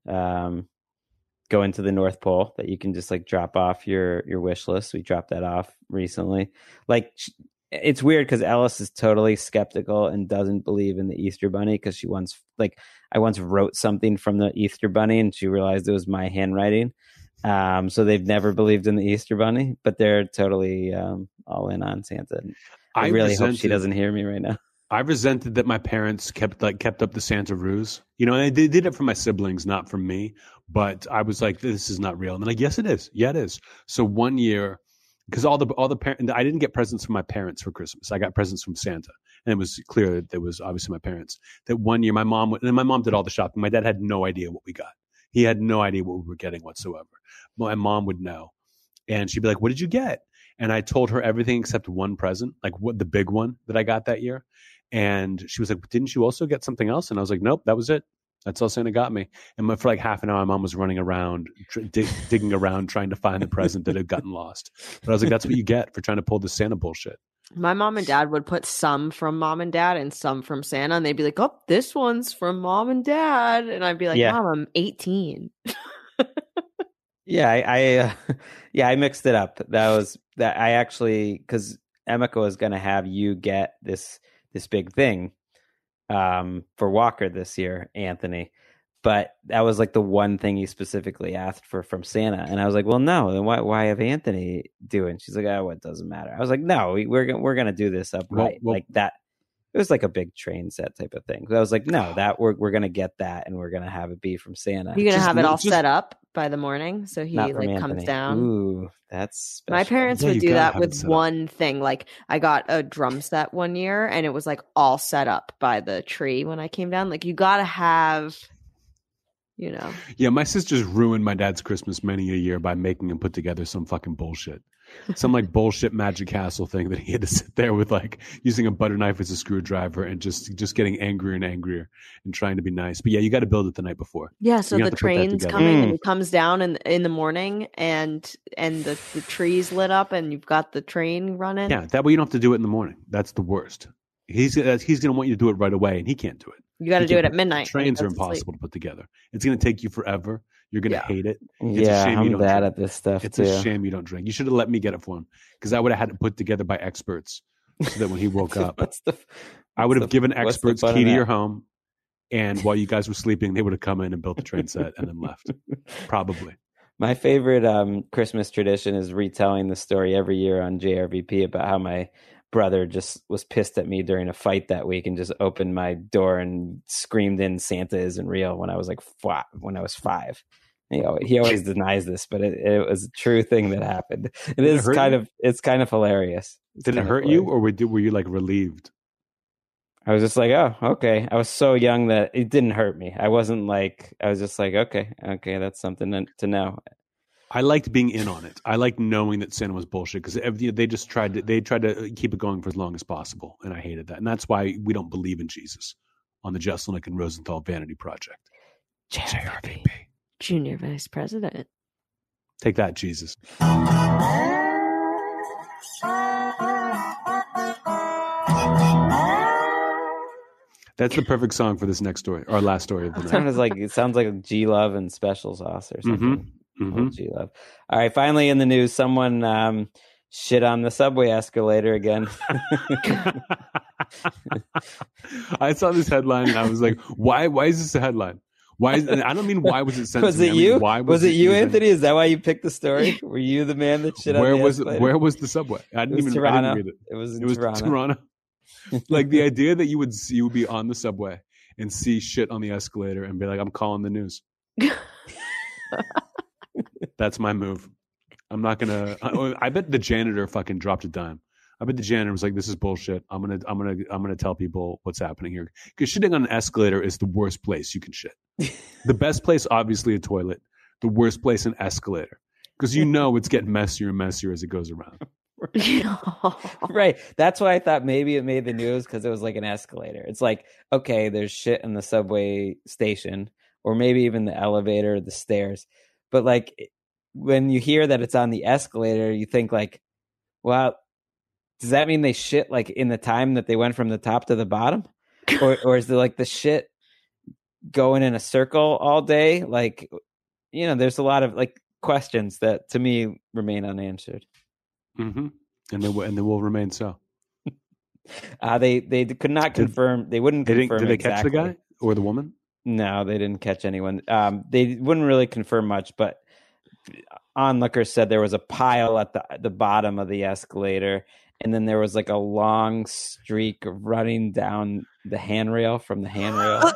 Going to the North Pole that you can just like drop off your wish list. We dropped that off recently. Like it's weird because Ellis is totally skeptical and doesn't believe in the Easter Bunny because I once wrote something from the Easter Bunny and she realized it was my handwriting. So they've never believed in the Easter Bunny, but they're totally all in on Santa. I really hope she doesn't hear me right now. I resented that my parents kept up the Santa ruse. And they did it for my siblings, not for me. But I was like, this is not real. And they're like, yes, it is. Yeah, it is. So one year, because all the parents, I didn't get presents from my parents for Christmas. I got presents from Santa. And it was clear that it was obviously my parents. That one year my mom did all the shopping. My dad had no idea what we got. He had no idea what we were getting whatsoever. My mom would know. And she'd be like, what did you get? And I told her everything except one present, like the big one that I got that year. And she was like, didn't you also get something else? And I was like, nope, that was it. That's all Santa got me. And for like half an hour, my mom was running around, digging around, trying to find the present that had gotten lost. But I was like, that's what you get for trying to pull the Santa bullshit. My mom and dad would put some from mom and dad and some from Santa. And they'd be like, oh, this one's from mom and dad. And I'd be like, Mom, I'm 18. Yeah, I mixed it up. That I actually, because Emeka was going to have you get this big thing for Walker this year, Anthony. But that was like the one thing he specifically asked for from Santa. And I was like, well, no, then why have Anthony do it? And she's like, oh, it doesn't matter. I was like, no, we're going to do this up right. Like that. It was like a big train set type of thing. So I was like, no, that we're going to get that and we're going to have it be from Santa. You're going to have it all set up by the morning. So he like Anthony comes down. Ooh, that's special. My parents would do that with one thing. Like I got a drum set one year and it was like all set up by the tree when I came down. Like you got to have, Yeah, my sisters ruined my dad's Christmas many a year by making him put together some fucking bullshit. Some like bullshit Magic Castle thing that he had to sit there with like using a butter knife as a screwdriver and just getting angrier and angrier and trying to be nice. But yeah, you got to build it the night before. Yeah, so the train's coming and he comes down in the morning and the tree's lit up and you've got the train running. Yeah, that way you don't have to do it in the morning. That's the worst. He's going to want you to do it right away and he can't do it. You got to do it at midnight. Trains are impossible to put together. It's going to take you forever. You're going to hate it. It's a shame I'm bad at this stuff. It's a shame you don't drink. You should have let me get it for him because I would have had it put together by experts so that when he woke up, I would have given experts key to your home. And while you guys were sleeping, they would have come in and built the train set and then left. Probably. My favorite Christmas tradition is retelling the story every year on JRVP about how my brother just was pissed at me during a fight that week and just opened my door and screamed in Santa isn't real when I was like 5. He always denies this, but it was a true thing that happened. It's kind of hilarious. Did it hurt you, or were you like relieved? I was just like, oh, okay. I was so young that it didn't hurt me. I was just like, okay, that's something to know. I liked being in on it. I liked knowing that Santa was bullshit because they just tried to keep it going for as long as possible, and I hated that. And that's why we don't believe in Jesus on the Jeselnik and Rosenthal Vanity Project. JRVP. Junior Vice President. Take that, Jesus. That's the perfect song for this next story, our last story of the night. It sounds like G Love and Special Sauce or something. Mm-hmm. G Love. All right, finally in the news, someone shit on the subway escalator again. I saw this headline and I was like, why is this a headline? Why I don't mean why was it sent Was to me? it you? Why was it you, even... Anthony? Is that why you picked the story? Were you the man that shit on the escalator? Where was the subway? I didn't read it. It was Toronto. Like the idea that you would be on the subway and see shit on the escalator and be like, I'm calling the news. That's my move. I'm not gonna. I bet the janitor fucking dropped a dime. I bet the janitor was like, "This is bullshit. I'm gonna tell people what's happening here." Because shitting on an escalator is the worst place you can shit. The best place, obviously, a toilet. The worst place, an escalator, because you know it's getting messier and messier as it goes around. Right. That's why I thought maybe it made the news because it was like an escalator. It's like, okay, there's shit in the subway station, or maybe even the elevator, or the stairs. But like when you hear that it's on the escalator, you think like, well, does that mean they shit like in the time that they went from the top to the bottom? Or is it like the shit going in a circle all day? Like, there's a lot of like questions that to me remain unanswered. Mm-hmm. And they will remain so. They could not confirm. They wouldn't confirm. Did they exactly. catch the guy or the woman? No, they didn't catch anyone. They wouldn't really confirm much, but onlookers said there was a pile at the bottom of the escalator, and then there was like a long streak running down the handrail from the handrail.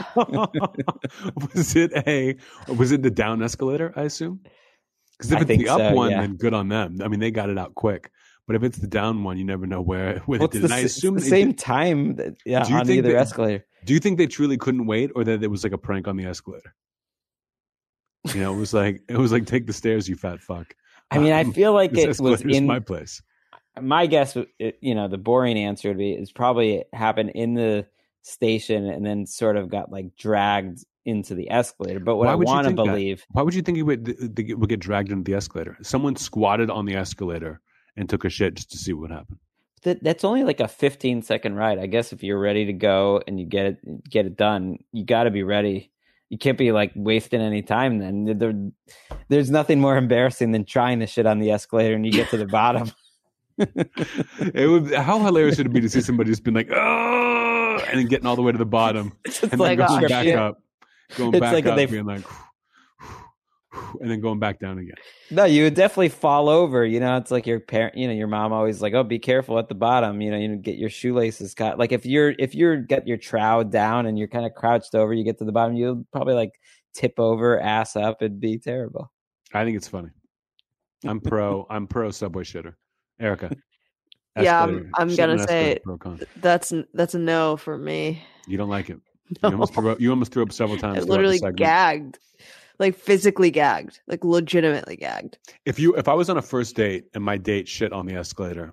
Was it the down escalator, I assume? Because if it's the up one, then good on them. I mean, they got it out quick. But if it's the down one, you never know where they did it. I assume it's the same time on either escalator. Do you think they truly couldn't wait, or that it was like a prank on the escalator? It was like take the stairs, you fat fuck. I mean, I feel like it was in my place. My guess, the boring answer would be it's probably happened in the station and then sort of got like dragged into the escalator. But what I want to believe, why would you think it would get dragged into the escalator? Someone squatted on the escalator and took a shit just to see what happened. That's only like a 15-second ride. I guess if you're ready to go and you get it done, you got to be ready. You can't be like wasting any time. Then there's nothing more embarrassing than trying to shit on the escalator and you get to the bottom. How hilarious would it be to see somebody just been like, oh, and then getting all the way to the bottom and then going back up, being like, and then going back down again. No, you would definitely fall over. It's like your parent. Your mom always like, oh, be careful at the bottom. You get your shoelaces caught. Like if you're get your trowel down and you're kind of crouched over, you get to the bottom, you'll probably like tip over, ass up. It'd be terrible. I think it's funny. I'm pro subway shitter. Erica. Yeah, I'm gonna say that's a no for me. You don't like it. No. You almost threw up several times. I literally gagged. Like physically gagged, like legitimately gagged. If I was on a first date and my date shit on the escalator,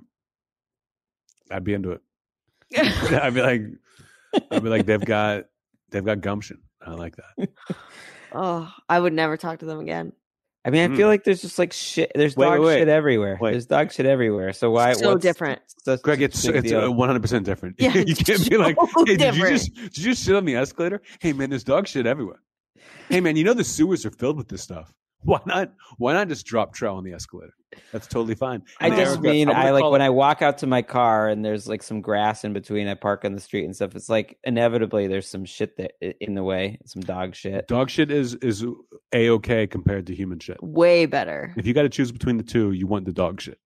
I'd be into it. I'd be like, they've got gumption. I like that. Oh, I would never talk to them again. I mean, I feel like there's just like shit. There's dog shit everywhere. There's dog shit everywhere. So why? So different. Greg, it's 100% different. Yeah, you can't be like, hey, did you just shit on the escalator? Hey man, there's dog shit everywhere. Hey man, the sewers are filled with this stuff. Why not just drop trow on the escalator? That's totally fine. I when I walk out to my car and there's like some grass in between, I park on the street and stuff. It's like inevitably there's some shit that in the way, some dog shit. Dog shit is A-okay compared to human shit. Way better. If you got to choose between the two, you want the dog shit.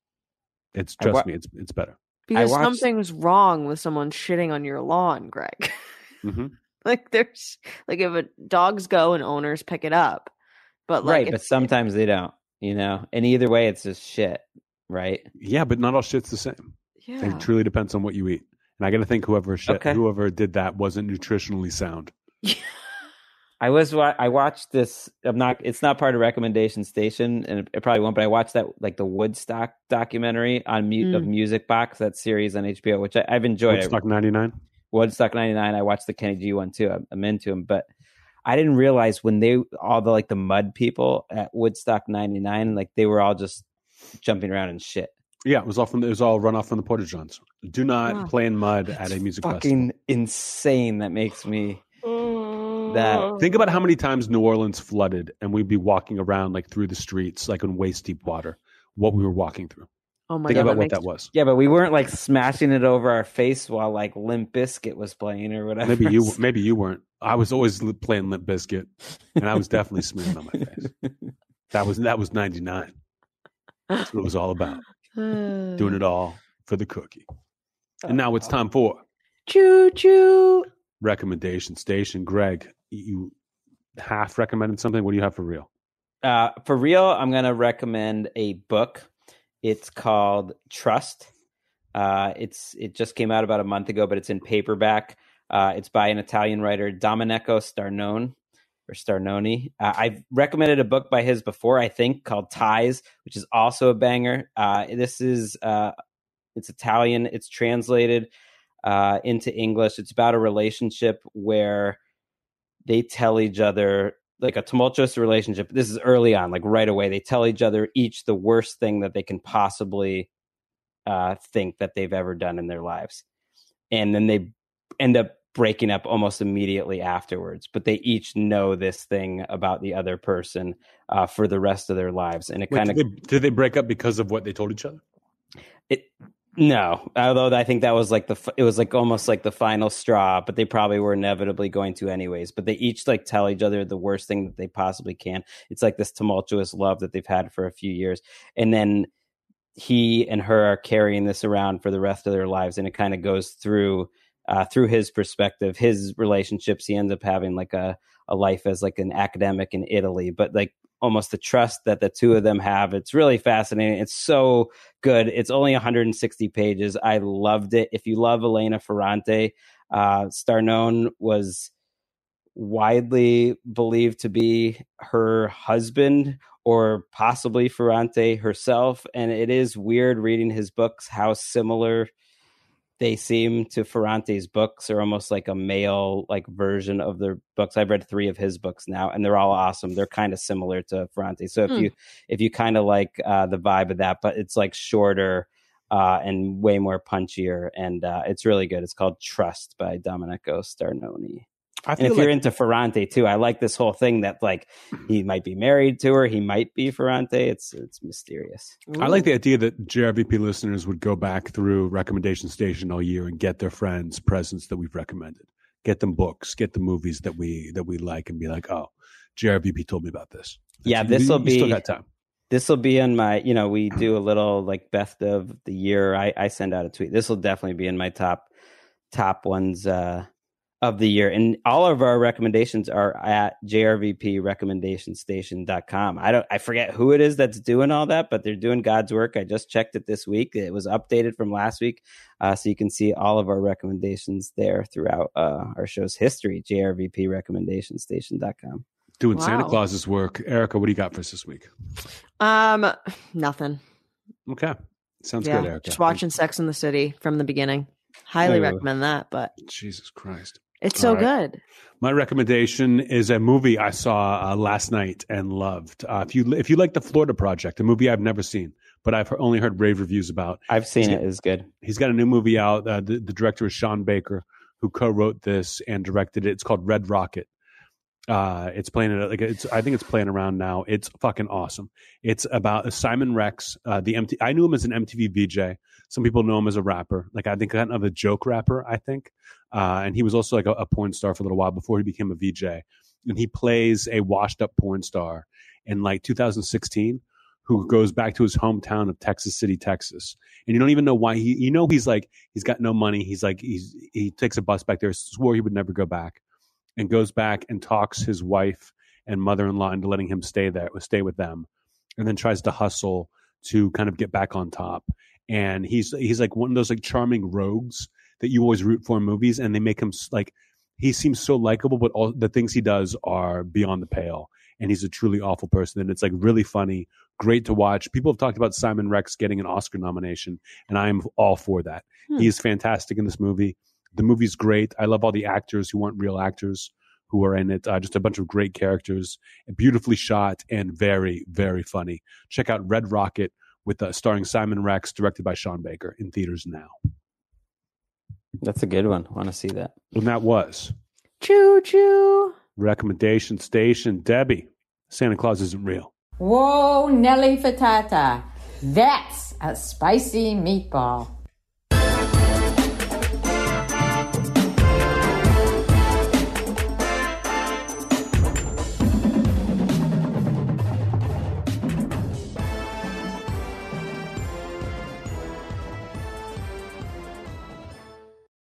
Trust me, it's better. Because something's wrong with someone shitting on your lawn, Greg. Mm-hmm. Like there's like if dogs go and owners pick it up, but like but sometimes they don't, and either way it's just shit, right? Yeah, but not all shit's the same. Yeah, it truly depends on what you eat, and I got to think whoever did that wasn't nutritionally sound. I watched this. It's not part of recommendation station, and it probably won't. But I watched that like the Woodstock documentary on of Music Box, that series on HBO, which I've enjoyed. Woodstock 99. Woodstock 99. I watched the Kenny G one too. I'm into him, but I didn't realize when all the like the mud people at Woodstock 99, like they were all just jumping around and shit. Yeah, it was all runoff from the Porta Johns. Do not play in mud at a music festival. insane. That makes me that. Think about how many times New Orleans flooded and we'd be walking around like through the streets, like in waist deep water, what we were walking through. Oh my Think God, about that what makes that was. Yeah, but we weren't like smashing it over our face while like Limp Bizkit was playing or whatever. Maybe you weren't. I was always playing Limp Bizkit, and I was definitely smearing on my face. That was 99. That's what it was all about. Doing it all for the cookie. And now it's time for Choo choo. recommendation station. Greg, you half recommended something. What do you have for real? For real, I'm going to recommend a book. It's called Trust. It just came out about a month ago, but it's in paperback. It's by an Italian writer, Domenico Starnone. I've recommended a book by his before, I think, called Ties, which is also a banger. It's Italian. It's translated into English. It's about a relationship where they tell each other, like a tumultuous relationship. This is early on, like right away. They tell each other each the worst thing that they can possibly think that they've ever done in their lives. And then they end up breaking up almost immediately afterwards. But they each know this thing about the other person for the rest of their lives. And it kind of... Did they break up because of what they told each other? No, although I think that was like it was like almost like the final straw, but they probably were inevitably going to anyways. But they each like tell each other the worst thing that they possibly can. It's like this tumultuous love that they've had for a few years. And then he and her are carrying this around for the rest of their lives. And it kind of goes through his perspective, his relationships. He ends up having like a life as like an academic in Italy, but like almost the trust that the two of them have. It's really fascinating. It's so good. It's only 160 pages. I loved it. If you love Elena Ferrante, Starnone was widely believed to be her husband or possibly Ferrante herself. And it is weird reading his books, how similar they seem to Ferrante's books, or almost like a male like version of their books. I've read 3 of his books now, and they're all awesome. They're kind of similar to Ferrante. So if you kind of like the vibe of that, but it's like shorter and way more punchier, and it's really good. It's called Trust by Domenico Starnone. And if you're into Ferrante too, I like this whole thing that like he might be married to her, he might be Ferrante. It's mysterious. I like the idea that JRVP listeners would go back through Recommendation Station all year and get their friends presents that we've recommended, get them books, get the movies that we like, and be like, oh, JRVP told me about this. Yeah, this will be. Still got time. This will be in my. We do a little like best of the year. I send out a tweet. This will definitely be in my top ones. Of the year. And all of our recommendations are at jrvprecommendationstation.com. I forget who it is that's doing all that, but they're doing God's work. I just checked it this week. It was updated from last week. So you can see all of our recommendations there throughout our show's history, jrvprecommendationstation.com. Doing Santa Claus's work. Erica, what do you got for us this week? Nothing. Okay. Sounds good, Erica. Just watching Sex and the City from the beginning. Highly recommend that, but Jesus Christ. It's so good. My recommendation is a movie I saw last night and loved. If you like The Florida Project, a movie I've never seen, but I've only heard rave reviews about. I've seen it. It's good. He's got a new movie out. The director is Sean Baker, who co-wrote this and directed it. It's called Red Rocket. It's playing it I think it's playing around now. It's fucking awesome. It's about Simon Rex. I knew him as an MTV VJ. Some people know him as a rapper. Like I think kind of a joke rapper. I think, and he was also like a porn star for a little while before he became a VJ. And he plays a washed-up porn star in like 2016 who goes back to his hometown of Texas City, Texas. And you don't even know why. He's got no money. He takes a bus back there. Swore he would never go back. And goes back and talks his wife and mother-in-law into letting him stay with them, and then tries to hustle to kind of get back on top. And he's like one of those like charming rogues that you always root for in movies, and they make him like he seems so likable, but all the things he does are beyond the pale. And he's a truly awful person, and it's like really funny, great to watch. People have talked about Simon Rex getting an Oscar nomination, and I am all for that. He is fantastic in this movie. The movie's great. I love all the actors who weren't real actors who are in it. Just a bunch of great characters, beautifully shot, and very, very funny. Check out Red Rocket with starring Simon Rex, directed by Sean Baker, in theaters now. That's a good one. I want to see that. And that was Choo choo. Recommendation Station. Debbie, Santa Claus isn't real. Whoa, Nelly Fatata. That's a spicy meatball.